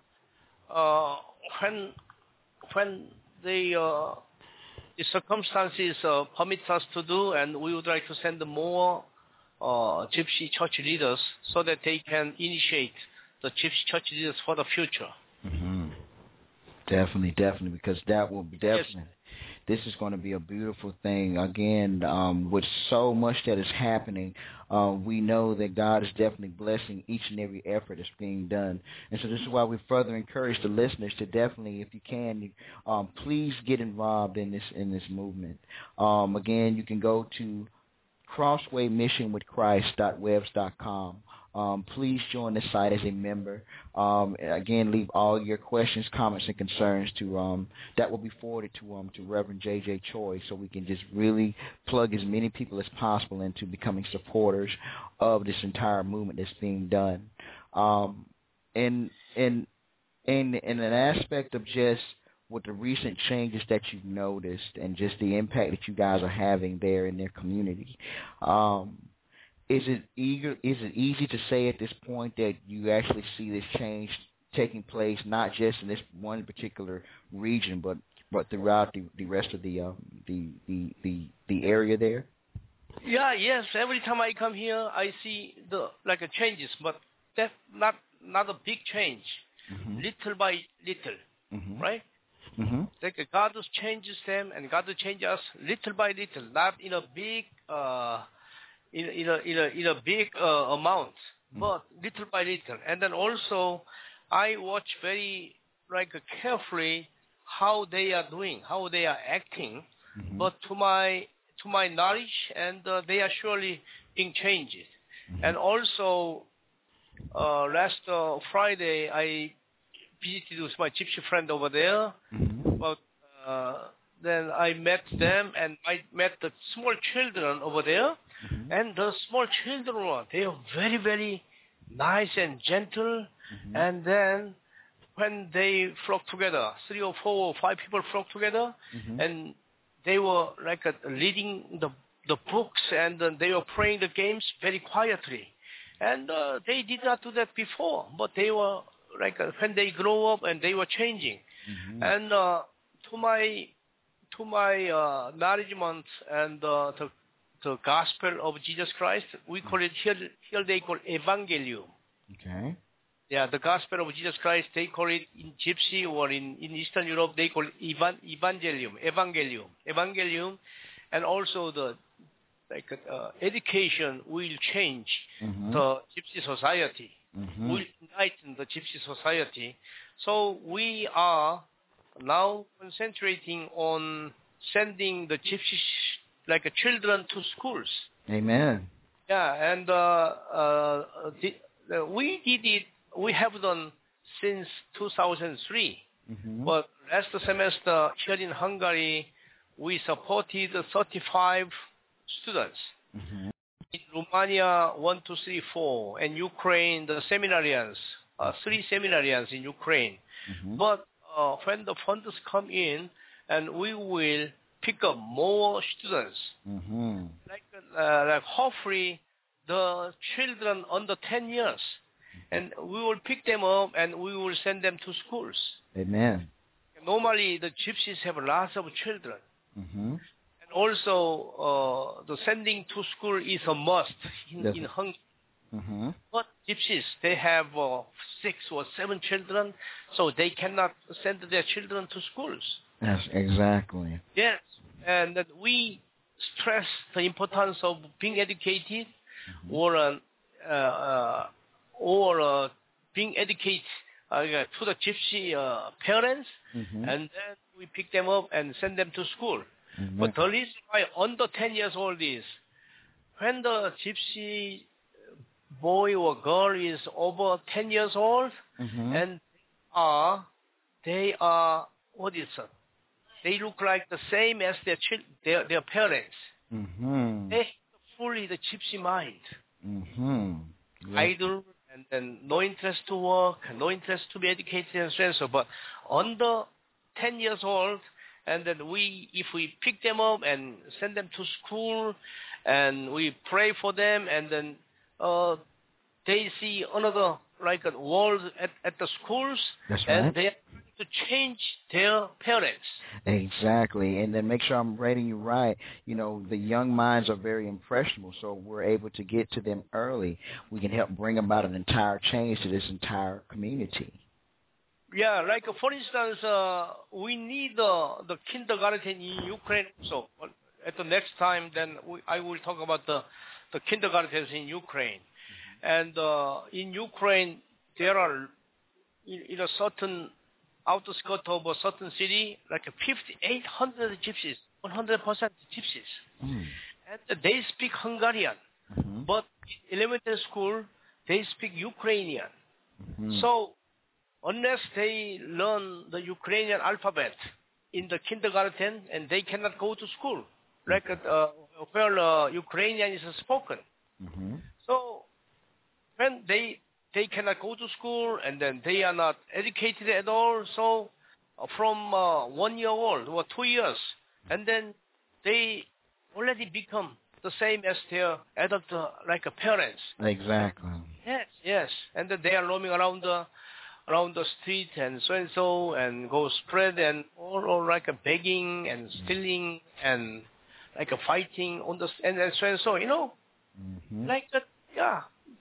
Speaker 5: uh, when when the uh, the circumstances uh, permit us to do, and we would like to send more uh, Gypsy church leaders so that they can initiate the Gypsy church leaders for the future.
Speaker 4: Mm-hmm. Definitely, definitely, because that will be definitely,
Speaker 5: Yes.
Speaker 4: This is going to be a beautiful thing. Again, um, with so much that is happening, uh, we know that God is definitely blessing each and every effort that's being done. And so this is why we further encourage the listeners to definitely, if you can, um, please get involved in this in this movement. Um, again, you can go to crossway mission with christ dot webs dot com. Um, please join the site as a member. Um, again, leave all your questions, comments, and concerns to um, that will be forwarded to um, to Reverend J J. Choi, so we can just really plug as many people as possible into becoming supporters of this entire movement that's being done. Um, and in in in an aspect of just with the recent changes that you've noticed and just the impact that you guys are having there in their community. Um, Is it eager? Is it easy to say at this point that you actually see this change taking place, not just in this one particular region, but but throughout the, the rest of the, um, the the the the area there?
Speaker 5: Yeah, yes. Every time I come here, I see the like a changes, but that's not not a big change. Mm-hmm. Little by little, mm-hmm. right? Mm-hmm. Like God changes them, and God changes us little by little, not in a big. Uh, In, in a in a in a big uh, amount, but little by little. And then also, I watch very like carefully how they are doing, how they are acting. Mm-hmm. But to my to my knowledge, and uh, they are surely being changed. Mm-hmm. And also, uh, last uh, Friday I visited with my Gypsy friend over there. Mm-hmm. But uh, then I met them, and I met the small children over there. Mm-hmm. And the small children, they are very, very nice and gentle. Mm-hmm. And then when they flock together, three or four or five people flock together, mm-hmm. and they were like uh, reading the the books, and uh, they were playing the games very quietly. And uh, they did not do that before, but they were like uh, when they grow up and they were changing. Mm-hmm. And uh, to my to my uh, knowledgement and uh, to the gospel of Jesus Christ, we call it here. Here they call evangelium.
Speaker 4: Okay.
Speaker 5: Yeah, the gospel of Jesus Christ. They call it in Gypsy, or in, in Eastern Europe they call it evan, evangelium, evangelium, evangelium, and also the like uh, education will change mm-hmm. the Gypsy society. Mm-hmm. Will enlighten the Gypsy society. So we are now concentrating on sending the Gypsy like a children to schools.
Speaker 4: Amen.
Speaker 5: Yeah, and uh, uh, the, uh, we did it. We have done since two thousand three. Mm-hmm. But last semester here in Hungary, we supported thirty-five students. Mm-hmm. In Romania, one, two, three, four, and Ukraine, the seminarians, uh, three seminarians in Ukraine. Mm-hmm. But uh, when the funds come in, and we will pick up more students.
Speaker 4: Mm-hmm.
Speaker 5: Like, uh, like hopefully the children under ten years, and we will pick them up and we will send them to schools.
Speaker 4: Amen.
Speaker 5: Normally the gypsies have lots of children.
Speaker 4: Mm-hmm.
Speaker 5: And also uh, the sending to school is a must in,
Speaker 4: Yes.
Speaker 5: in Hungary.
Speaker 4: Mm-hmm.
Speaker 5: But gypsies, they have uh, six or seven children, so they cannot send their children to schools.
Speaker 4: Yes, exactly.
Speaker 5: Yes, and that we stress the importance of being educated, mm-hmm. or uh, uh, or uh, being educated uh, to the gypsy uh, parents,
Speaker 4: Mm-hmm.
Speaker 5: and then we pick them up and send them to school.
Speaker 4: Mm-hmm.
Speaker 5: But the reason why under ten years old is when the gypsy boy or girl is over ten years old,
Speaker 4: Mm-hmm.
Speaker 5: and are they are what is it? They look like the same as their chil- their their parents.
Speaker 4: Mm-hmm.
Speaker 5: They have fully the gypsy mind,
Speaker 4: Mm-hmm. Yes.
Speaker 5: idle, and then no interest to work, no interest to be educated, and so and so. But under ten years old, and then we, if we pick them up and send them to school, and we pray for them, and then uh, they see another like a world at, at the schools,
Speaker 4: That's
Speaker 5: and
Speaker 4: right.
Speaker 5: they are trying to change their parents.
Speaker 4: Exactly, and then make sure I'm rating you right. You know, the young minds are very impressionable, so we're able to get to them early. We can help bring about an entire change to this entire community.
Speaker 5: Yeah, like uh, for instance, uh, we need uh, the kindergarten in Ukraine also. But at the next time, then we, I will talk about the, the kindergartens in Ukraine. And uh, in Ukraine, there are in, in a certain outskirts of a certain city, like fifty-eight hundred gypsies, one hundred percent gypsies.
Speaker 4: Mm.
Speaker 5: And they speak Hungarian,
Speaker 4: Mm-hmm.
Speaker 5: but in elementary school, they speak Ukrainian.
Speaker 4: Mm-hmm.
Speaker 5: So unless they learn the Ukrainian alphabet in the kindergarten, and they cannot go to school, like uh, where uh, Ukrainian is spoken.
Speaker 4: Mm-hmm.
Speaker 5: So when they they cannot go to school, and then they are not educated at all. So uh, from uh, one year old or two years, and then they already become the same as their adult, uh, like uh, parents.
Speaker 4: Exactly.
Speaker 5: Yes, yes, and then they are roaming around the around the street and so and so, and go spread and all, all like a begging and stealing and like a fighting on the and, and so and so. You know,
Speaker 4: Mm-hmm.
Speaker 5: like a, yeah.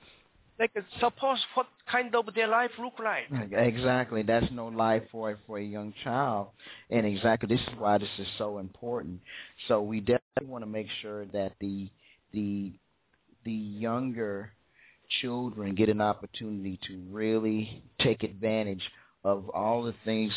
Speaker 5: Like, suppose what kind of their life look like.
Speaker 4: Exactly. That's no life for for a young child, and exactly this is why this is so important. So we definitely want to make sure that the the the younger children get an opportunity to really take advantage of all the things.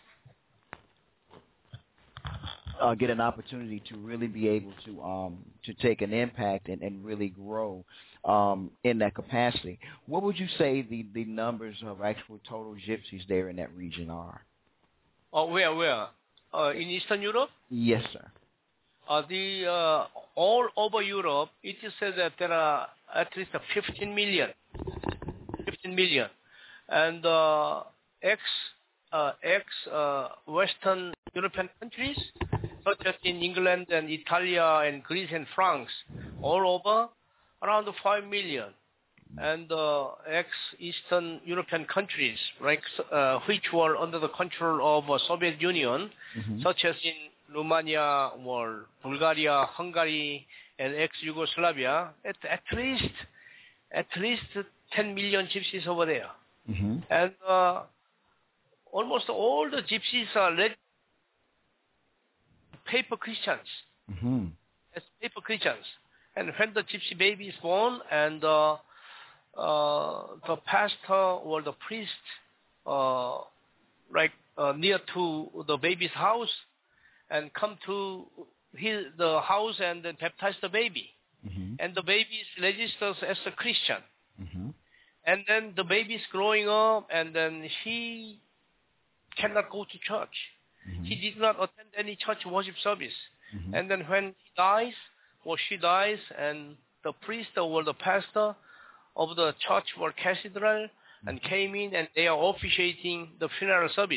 Speaker 4: Uh, get an opportunity to really be able to um, to take an impact and, and really grow um, in that capacity. What would you say the, the numbers of actual total gypsies there in that region are?
Speaker 5: Oh, where, where? Uh, in Eastern Europe?
Speaker 4: Yes, sir.
Speaker 5: Uh, the uh, all over Europe, it is said that there are at least fifteen million. fifteen million. And uh, ex, uh, ex uh, Western European countries, such as in England and Italy and Greece and France, all over, around five million. And uh, ex-Eastern European countries, like uh, which were under the control of uh, Soviet Union,
Speaker 4: Mm-hmm.
Speaker 5: such as in Romania or Bulgaria, Hungary, and ex-Yugoslavia, at, at least at least ten million gypsies over there.
Speaker 4: Mm-hmm.
Speaker 5: And uh, almost all the gypsies are led paper Christians,
Speaker 4: Mm-hmm.
Speaker 5: as paper Christians. And when the gypsy baby is born, and uh, uh, the pastor or the priest, uh, like uh, near to the baby's house, and come to his, the house and then baptize the baby.
Speaker 4: Mm-hmm.
Speaker 5: And the baby is registered as a Christian.
Speaker 4: Mm-hmm.
Speaker 5: And then the baby is growing up, and then he cannot go to church.
Speaker 4: Mm-hmm.
Speaker 5: He did not attend any church worship service.
Speaker 4: Mm-hmm.
Speaker 5: And then when he dies, or she dies, and the priest or the pastor of the church or cathedral and came in, and they are officiating the funeral service.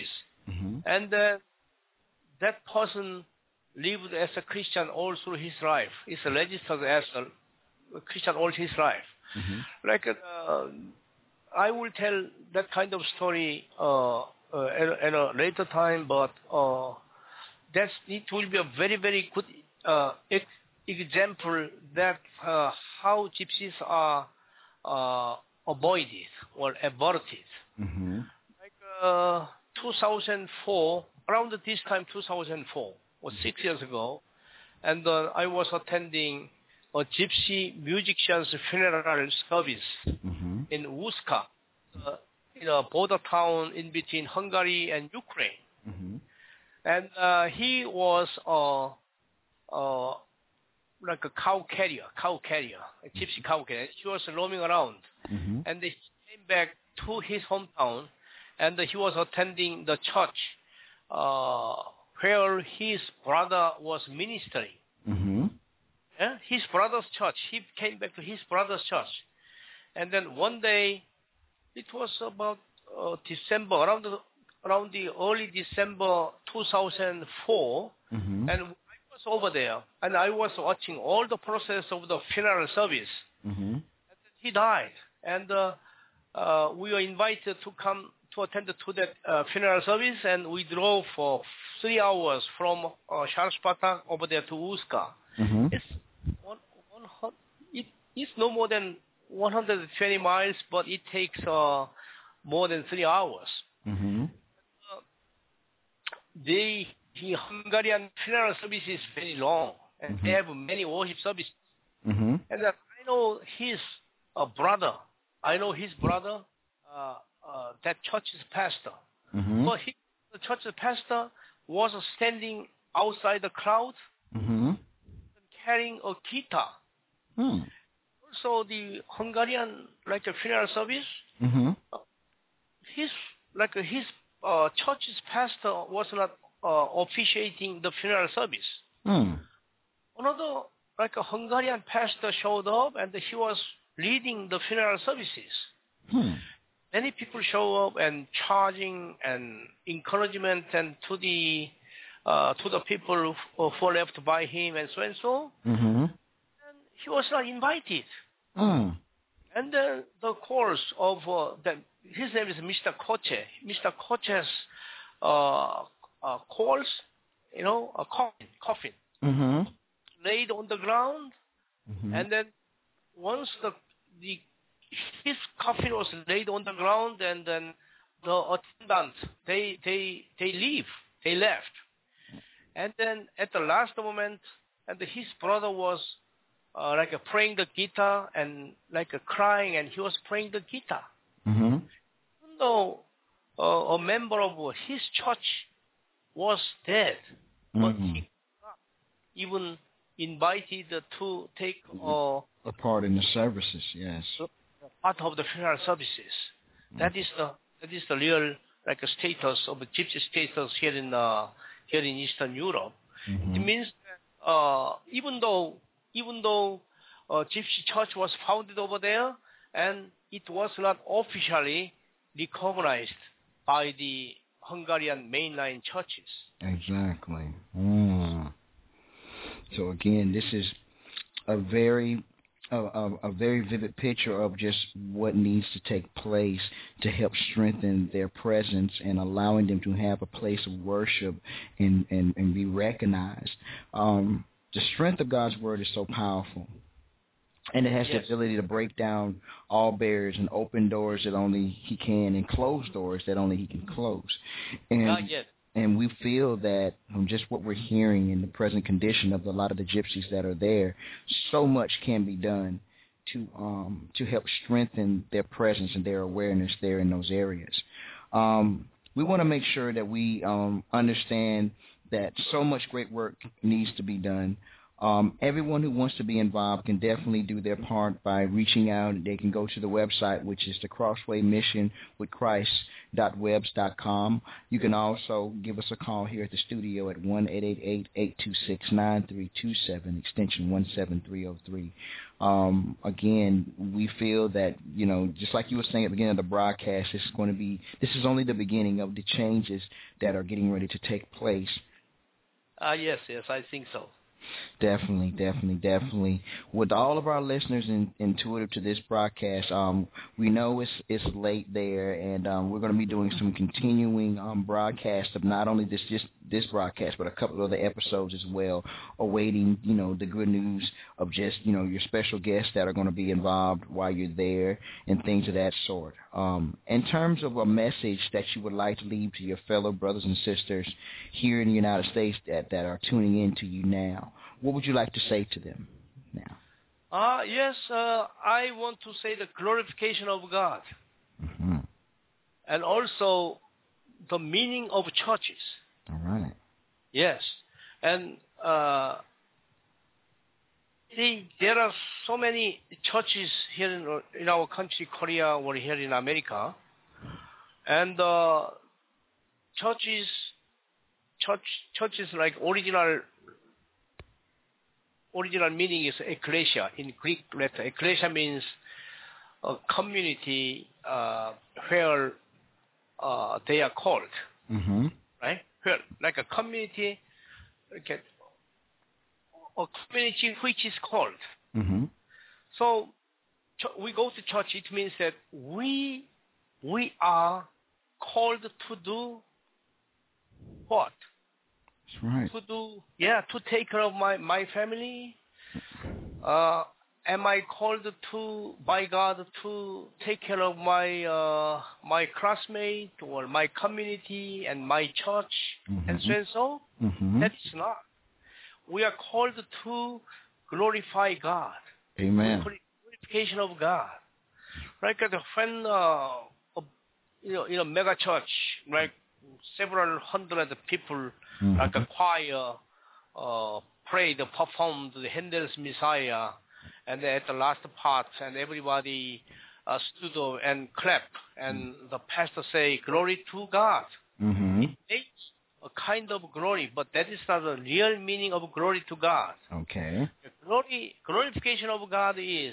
Speaker 4: Mm-hmm.
Speaker 5: And uh, that person lived as a Christian all through his life. He's registered as a Christian all his life.
Speaker 4: Mm-hmm.
Speaker 5: Like uh, I will tell that kind of story uh, uh, at, at a later time, but uh, that's, it will be a very, very good uh, ex- example that uh, how gypsies are uh, avoided or averted.
Speaker 4: Mm-hmm.
Speaker 5: Like uh, two thousand four, around this time, two thousand four, or six years ago, and uh, I was attending a gypsy musician's funeral service
Speaker 4: Mm-hmm.
Speaker 5: in Uska, uh, in a border town in between Hungary and Ukraine.
Speaker 4: Mm-hmm.
Speaker 5: And uh, he was uh, uh, like a cow carrier, cow carrier, a gypsy cow carrier. He was roaming around,
Speaker 4: Mm-hmm.
Speaker 5: and he came back to his hometown, and he was attending the church uh, where his brother was ministering.
Speaker 4: Mm-hmm.
Speaker 5: Yeah? His brother's church. He came back to his brother's church. And then one day, it was about uh, December, around the, around the early December two thousand four,
Speaker 4: Mm-hmm.
Speaker 5: and I was over there, and I was watching all the process of the funeral service.
Speaker 4: Mm-hmm.
Speaker 5: And then he died, and uh, uh, we were invited to come to attend to that uh, funeral service, and we drove for three hours from uh, Sharspata over there to Uska.
Speaker 4: Mm-hmm.
Speaker 5: It's one, one, hun- it, it's no more than one hundred twenty miles, but it takes uh, more than three hours.
Speaker 4: Mm-hmm.
Speaker 5: Uh, the, the Hungarian funeral service is very long, and
Speaker 4: Mm-hmm.
Speaker 5: they have many worship services.
Speaker 4: Mm-hmm.
Speaker 5: And uh, I know his uh, brother. I know his brother, uh, uh, that church's pastor.
Speaker 4: Mm-hmm.
Speaker 5: So he, the church's pastor was standing outside the crowd
Speaker 4: Mm-hmm.
Speaker 5: carrying a guitar.
Speaker 4: Hmm.
Speaker 5: Also, the Hungarian like a funeral service,
Speaker 4: Mm-hmm.
Speaker 5: his like uh, his uh, church's pastor was not uh, officiating the funeral service.
Speaker 4: Hmm.
Speaker 5: Another like a Hungarian pastor showed up, and he was leading the funeral services.
Speaker 4: Hmm.
Speaker 5: Many people show up and charging and encouragement and to the uh, to the people who, who left by him and so and so.
Speaker 4: Mm-hmm.
Speaker 5: And he was not invited.
Speaker 4: Hmm.
Speaker 5: And then the course of uh, the, his name is Mister Koche. Mister Koche's uh, uh, course, you know, a coffin, coffin
Speaker 4: Mm-hmm.
Speaker 5: laid on the ground,
Speaker 4: Mm-hmm.
Speaker 5: and then once the the his coffin was laid on the ground, and then the attendants they they they leave, they left, and then at the last moment, and his brother was uh, like uh, playing the guitar and like uh, crying, and he was playing the guitar.
Speaker 4: Mm-hmm.
Speaker 5: Even though uh, a member of his church was dead, but
Speaker 4: Mhm.
Speaker 5: he not even invited to take uh,
Speaker 4: A part in the services, yes.
Speaker 5: part of the funeral services. That is the that is the real like a status of the gypsy status here in uh, here in Eastern Europe.
Speaker 4: Mhm.
Speaker 5: It means that uh, even though even though uh, gypsy church was founded over there, and it was not officially recognized by the Hungarian mainline churches.
Speaker 4: Exactly. Mm. So again, this is a very a, a, a very vivid picture of just what needs to take place to help strengthen their presence and allowing them to have a place of worship and, and, and be recognized. Um, the strength of God's word is so powerful. And it has
Speaker 5: Yes.
Speaker 4: the ability to break down all barriers and open doors that only he can and close doors that only he can close. And,
Speaker 5: Not yet.
Speaker 4: and we feel that from just what we're hearing in the present condition of a lot of the gypsies that are there, so much can be done to um, to help strengthen their presence and their awareness there in those areas. Um, we want to make sure that we um, understand that so much great work needs to be done. Um, everyone who wants to be involved can definitely do their part by reaching out. They can go to the website, which is the Crossway Mission with Christ dot webs dot com. You can also give us a call here at the studio at one eight eight eight, eight two six, nine three two seven, extension one seven three oh three. Um, again, we feel that, you know, just like you were saying at the beginning of the broadcast, this is going to be, this is only the beginning of the changes that are getting ready to take place.
Speaker 5: Uh, yes, yes, I think so.
Speaker 4: Definitely, definitely, definitely. With all of our listeners in, intuitive to this broadcast, um, we know it's it's late there, and um, we're going to be doing some continuing um, broadcasts of not only this just this broadcast, but a couple of other episodes as well, awaiting, you know, the good news of just, you know, your special guests that are going to be involved while you're there and things of that sort. Um, in terms of a message that you would like to leave to your fellow brothers and sisters here in the United States that, that are tuning in to you now, what would you like to say to them now?
Speaker 5: Uh, yes, uh, I want to say the glorification of God.
Speaker 4: Mm-hmm.
Speaker 5: And also the meaning of churches.
Speaker 4: All right.
Speaker 5: Yes. And uh, see, there are so many churches here in, in our country, Korea, or here in America. And uh, churches, church, churches like original Original meaning is ecclesia in Greek letter. Ecclesia means a community uh, where uh, they are called,
Speaker 4: Mm-hmm.
Speaker 5: right? Where, like a community, okay, a community which is called.
Speaker 4: Mm-hmm.
Speaker 5: So ch- we go to church. It means that we we are called to do what?
Speaker 4: That's right.
Speaker 5: To do, yeah, to take care of my, my family. Uh, am I called to, by God, to take care of my uh, my classmate or my community and my church,
Speaker 4: Mm-hmm.
Speaker 5: and so and so?
Speaker 4: Mm-hmm.
Speaker 5: That is not. We are called to glorify God.
Speaker 4: Amen.
Speaker 5: Glorification of God. Like uh, when, uh, you know, in a mega church, like several hundred people,
Speaker 4: Mm-hmm.
Speaker 5: like a choir, uh, prayed, performed the Handel's Messiah, and at the last part, and everybody uh, stood up and clapped, and the pastor say, "Glory to God."
Speaker 4: Mm-hmm.
Speaker 5: It makes a kind of glory, but that is not the real meaning of glory to God.
Speaker 4: Okay.
Speaker 5: The glory, glorification of God is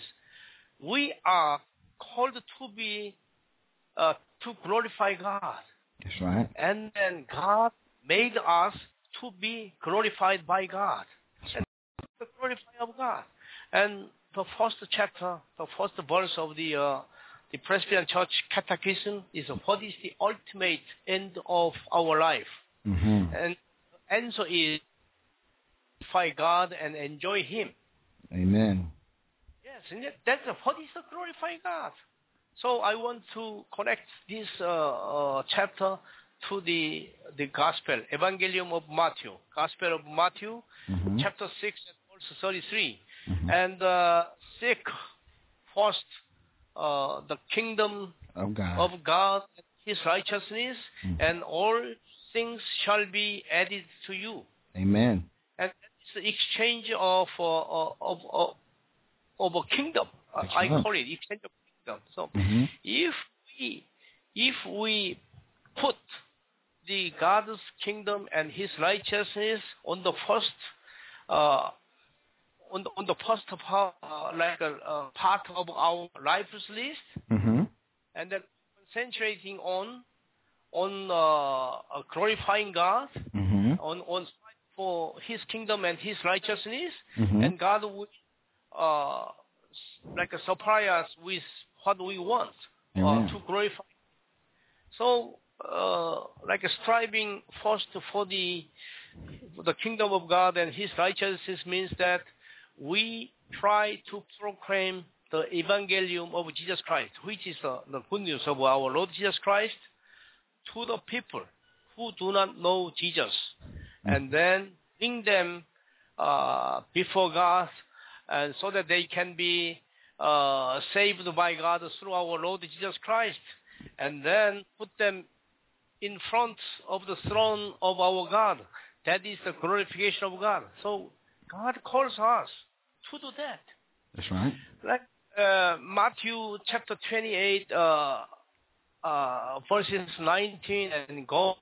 Speaker 5: we are called to be uh, to glorify God.
Speaker 4: That's right.
Speaker 5: And then God made us to be glorified by God. And the glorify of God. And the first chapter, the first verse of the uh, the Presbyterian Church Catechism is what is the ultimate end of our life.
Speaker 4: Mm-hmm.
Speaker 5: And the answer is glorify God and enjoy Him.
Speaker 4: Amen.
Speaker 5: Yes, and that's what is the glorify God. So I want to connect this uh, uh, chapter to the the Gospel, Evangelium of Matthew, Gospel of Matthew,
Speaker 4: Mm-hmm.
Speaker 5: chapter six and verse thirty-three.
Speaker 4: Mm-hmm.
Speaker 5: And uh, seek first uh, the kingdom
Speaker 4: Of God.
Speaker 5: of God and His righteousness,
Speaker 4: Mhm.
Speaker 5: and all things shall be added to you.
Speaker 4: Amen.
Speaker 5: And it's the exchange of uh, of, of of a kingdom. Uh,
Speaker 4: That's
Speaker 5: I
Speaker 4: right.
Speaker 5: call it exchange of kingdom. So
Speaker 4: Mhm.
Speaker 5: if we if we put the God's kingdom and His righteousness on the first uh, on the on the first part, uh, like a, a part of our life's list,
Speaker 4: Mm-hmm.
Speaker 5: and then concentrating on on uh, uh, glorifying God,
Speaker 4: Mm-hmm.
Speaker 5: on on for His kingdom and His righteousness,
Speaker 4: Mhm.
Speaker 5: and God will uh, s- like uh, supply us with what we want uh,
Speaker 4: Amen.
Speaker 5: to glorify. So, uh, like uh, striving first for the for the kingdom of God and His righteousness means that we try to proclaim the evangelium of Jesus Christ, which is the, the good news of our Lord Jesus Christ, to the people who do not know Jesus, and then bring them uh, before God, and so that they can be uh, saved by God through our Lord Jesus Christ, and then put them in front of the throne of our God. That is the glorification of God. So God calls us to do that.
Speaker 6: That's right.
Speaker 5: Like uh, Matthew chapter twenty-eight, uh, uh, verses nineteen, and go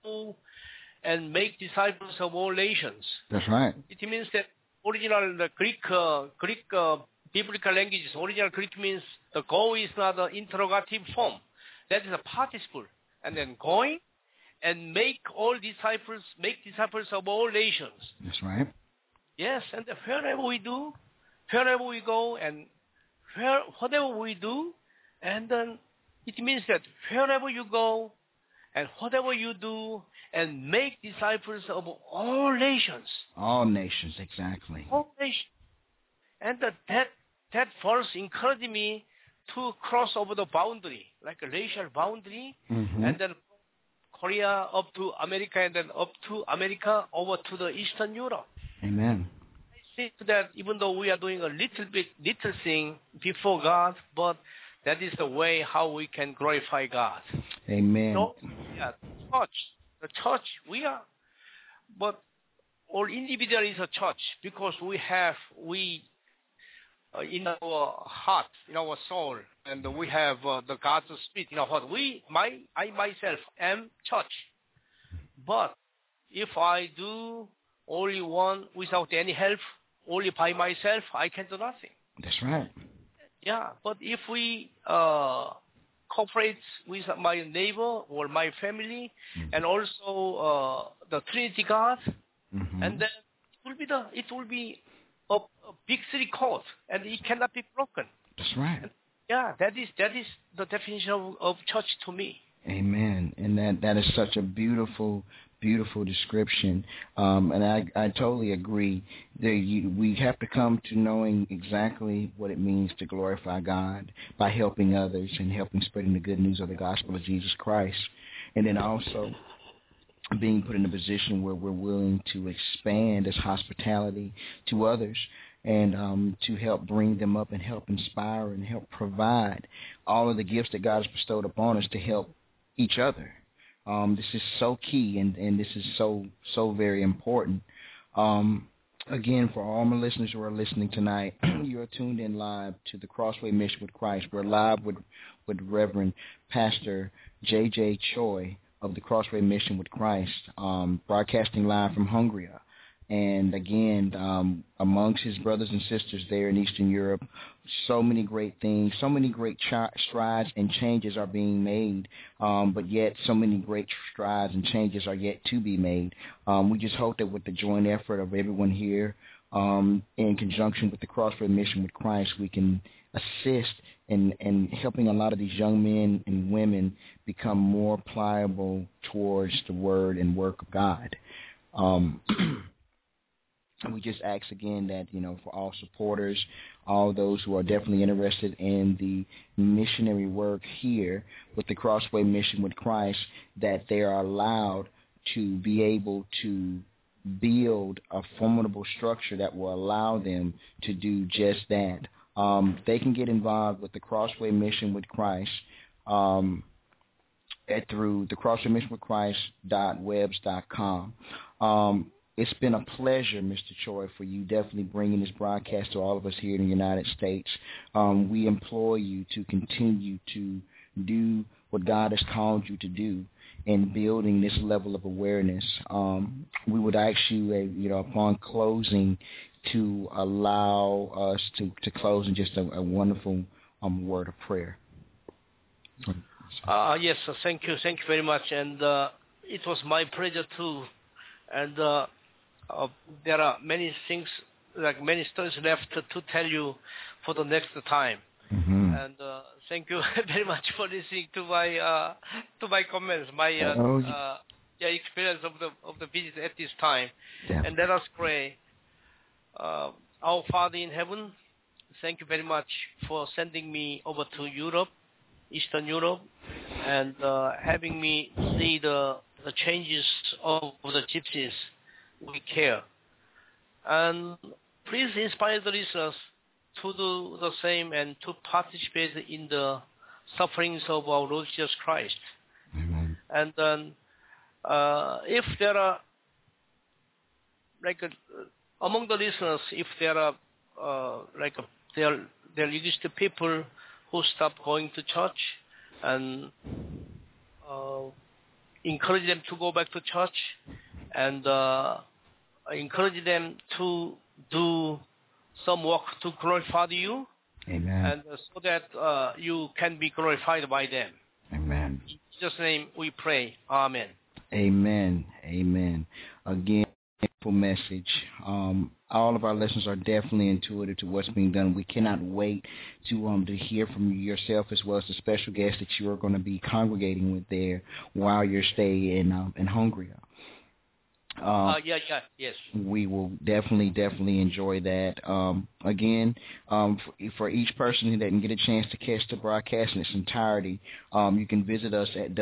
Speaker 5: and make disciples of all nations.
Speaker 6: That's right.
Speaker 5: It means that original the Greek uh, Greek uh, biblical languages. Original Greek means the go is not an interrogative form. That is a participle, and then going and make all disciples, make disciples of all nations.
Speaker 6: That's right.
Speaker 5: Yes, and wherever we do, wherever we go, and where, whatever we do, and then it means that wherever you go, and whatever you do, and make disciples of all nations.
Speaker 6: All nations, exactly.
Speaker 5: All nations. And that that, that verse encouraged me to cross over the boundary, like a racial boundary,
Speaker 6: mm-hmm.
Speaker 5: and then Korea up to America, and then up to America over to the Eastern Europe.
Speaker 6: Amen.
Speaker 5: I see that even though we are doing a little bit, little thing before God, but that is the way how we can glorify God.
Speaker 6: Amen.
Speaker 5: So, yeah, church, the church, we are, but all individual is a church because we have, we, uh, in our heart, in our soul, and we have uh, the God's Spirit in our heart. We, my, I myself am church. But if I do only one without any help, only by myself, I can do nothing.
Speaker 6: That's right.
Speaker 5: Yeah, but if we uh, cooperate with my neighbor or my family, mm-hmm. and also uh, the Trinity God, mm-hmm. and then it will be the it will be a, a victory code, and it cannot be broken.
Speaker 6: That's right.
Speaker 5: And yeah, that is that is the definition of, of church to me.
Speaker 6: Amen. And that, that is such a beautiful, beautiful description. Um, and I, I totally agree that you, we have to come to knowing exactly what it means to glorify God by helping others and helping spreading the good news of the gospel of Jesus Christ. And then also being put in a position where we're willing to expand as hospitality to others and um, to help bring them up and help inspire and help provide all of the gifts that God has bestowed upon us to help each other. Um, this is so key, and, and this is so, so very important. Um, again, for all my listeners who are listening tonight, you are tuned in live to the Crossway Mission with Christ. We're live with, with Reverend Pastor J J Choi of the Crossway Mission with Christ, um, broadcasting live from Hungary. And again, um, amongst his brothers and sisters there in Eastern Europe, so many great things, so many great ch- strides and changes are being made, um, but yet so many great strides and changes are yet to be made. Um, we just hope that with the joint effort of everyone here, um, in conjunction with the Crossway Mission with Christ, we can assist in, in helping a lot of these young men and women become more pliable towards the word and work of God. Um And we just ask again that, you know, for all supporters, all those who are definitely interested in the missionary work here with the Crossway Mission with Christ, that they are allowed to be able to build a formidable structure that will allow them to do just that. Um, they can get involved with the Crossway Mission with Christ um, at, through the crossway mission with christ dot webs dot com. Um, It's been a pleasure, Mister Choi, for you definitely bringing this broadcast to all of us here in the United States. Um, we implore you to continue to do what God has called you to do in building this level of awareness. Um, we would ask you, uh, you know, upon closing, to allow us to, to close in just a, a wonderful um, word of prayer.
Speaker 5: Uh, yes, uh, thank you, thank you very much, and uh, it was my pleasure too. And uh, Uh, there are many things, like many stories left to, to tell you for the next time.
Speaker 6: Mm-hmm.
Speaker 5: And uh, thank you very much for listening to my uh, to my comments, my uh,
Speaker 6: oh,
Speaker 5: uh, yeah, experience of the of the visit at this time.
Speaker 6: Yeah.
Speaker 5: And let us pray. Uh, our Father in heaven, thank you very much for sending me over to Europe, Eastern Europe, and uh, having me see the the changes of the gypsies. We care. And please inspire the listeners to do the same and to participate in the sufferings of our Lord Jesus Christ.
Speaker 6: Amen.
Speaker 5: And then uh, if there are like a, among the listeners, if there are uh, like a, there there exist people who stop going to church, and uh, encourage them to go back to church, and uh, encourage them to do some work to glorify you.
Speaker 6: Amen.
Speaker 5: And uh, so that uh, you can be glorified by them.
Speaker 6: Amen.
Speaker 5: In Jesus' name we pray. Amen.
Speaker 6: Amen. Amen. Again, full message. Um, all of our lessons are definitely intuitive to what's being done. We cannot wait to um to hear from yourself as well as the special guests that you are going to be congregating with there while your stay in um, in Hungary.
Speaker 5: Uh, uh, yeah, yeah, yes.
Speaker 6: We will definitely, definitely enjoy that. Um, again, um, for, for each person who didn't get a chance to catch the broadcast in its entirety, um, you can visit us at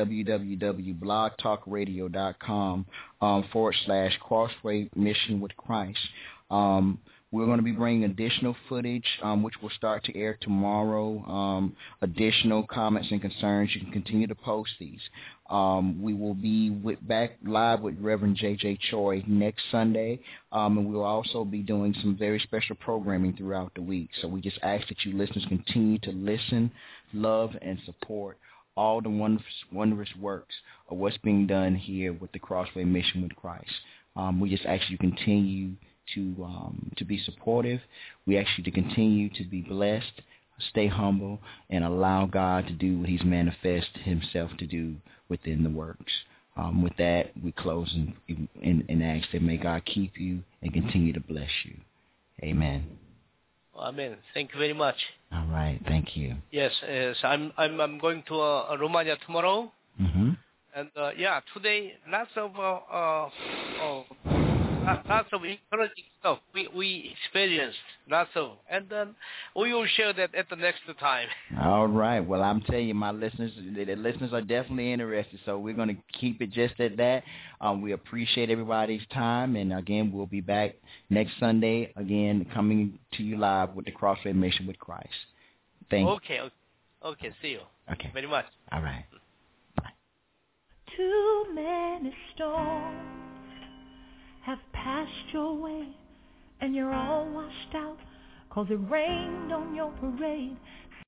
Speaker 6: www.blogtalkradio.com um, forward slash Crossway Mission with Christ. Um, we're going to be bringing additional footage, um, which will start to air tomorrow. Um, additional comments and concerns, you can continue to post these. Um, we will be with, back live with Reverend J J Choi next Sunday, um, and we will also be doing some very special programming throughout the week. So we just ask that you listeners continue to listen, love, and support all the wondrous, wondrous works of what's being done here with the Crossway Mission with Christ. Um, we just ask you continue to um, to be supportive. We ask you to continue to be blessed, stay humble, and allow God to do what he's manifest himself to do within the works. Um, with that, we close and, and, and ask that may God keep you and continue to bless you. Amen.
Speaker 5: Amen. Thank you very much.
Speaker 6: All right. Thank you.
Speaker 5: Yes, yes. I'm I'm I'm going to uh, Romania tomorrow.
Speaker 6: Mm-hmm.
Speaker 5: And uh, yeah, today lots of uh, uh, uh, lots of encouraging stuff we we experienced, lots of, and then we will share that at the next time.
Speaker 6: All right. Well, I'm telling you, my listeners, the, the listeners are definitely interested, so we're going to keep it just at that. Um, we appreciate everybody's time, and again, we'll be back next Sunday, again, coming to you live with the Crossway Mission with Christ. Thank you.
Speaker 5: Okay, okay, okay. See you.
Speaker 6: Okay.
Speaker 5: Very much.
Speaker 6: All right.
Speaker 1: Too many storms have passed your way, and you're all washed out, 'cause it rained on your parade.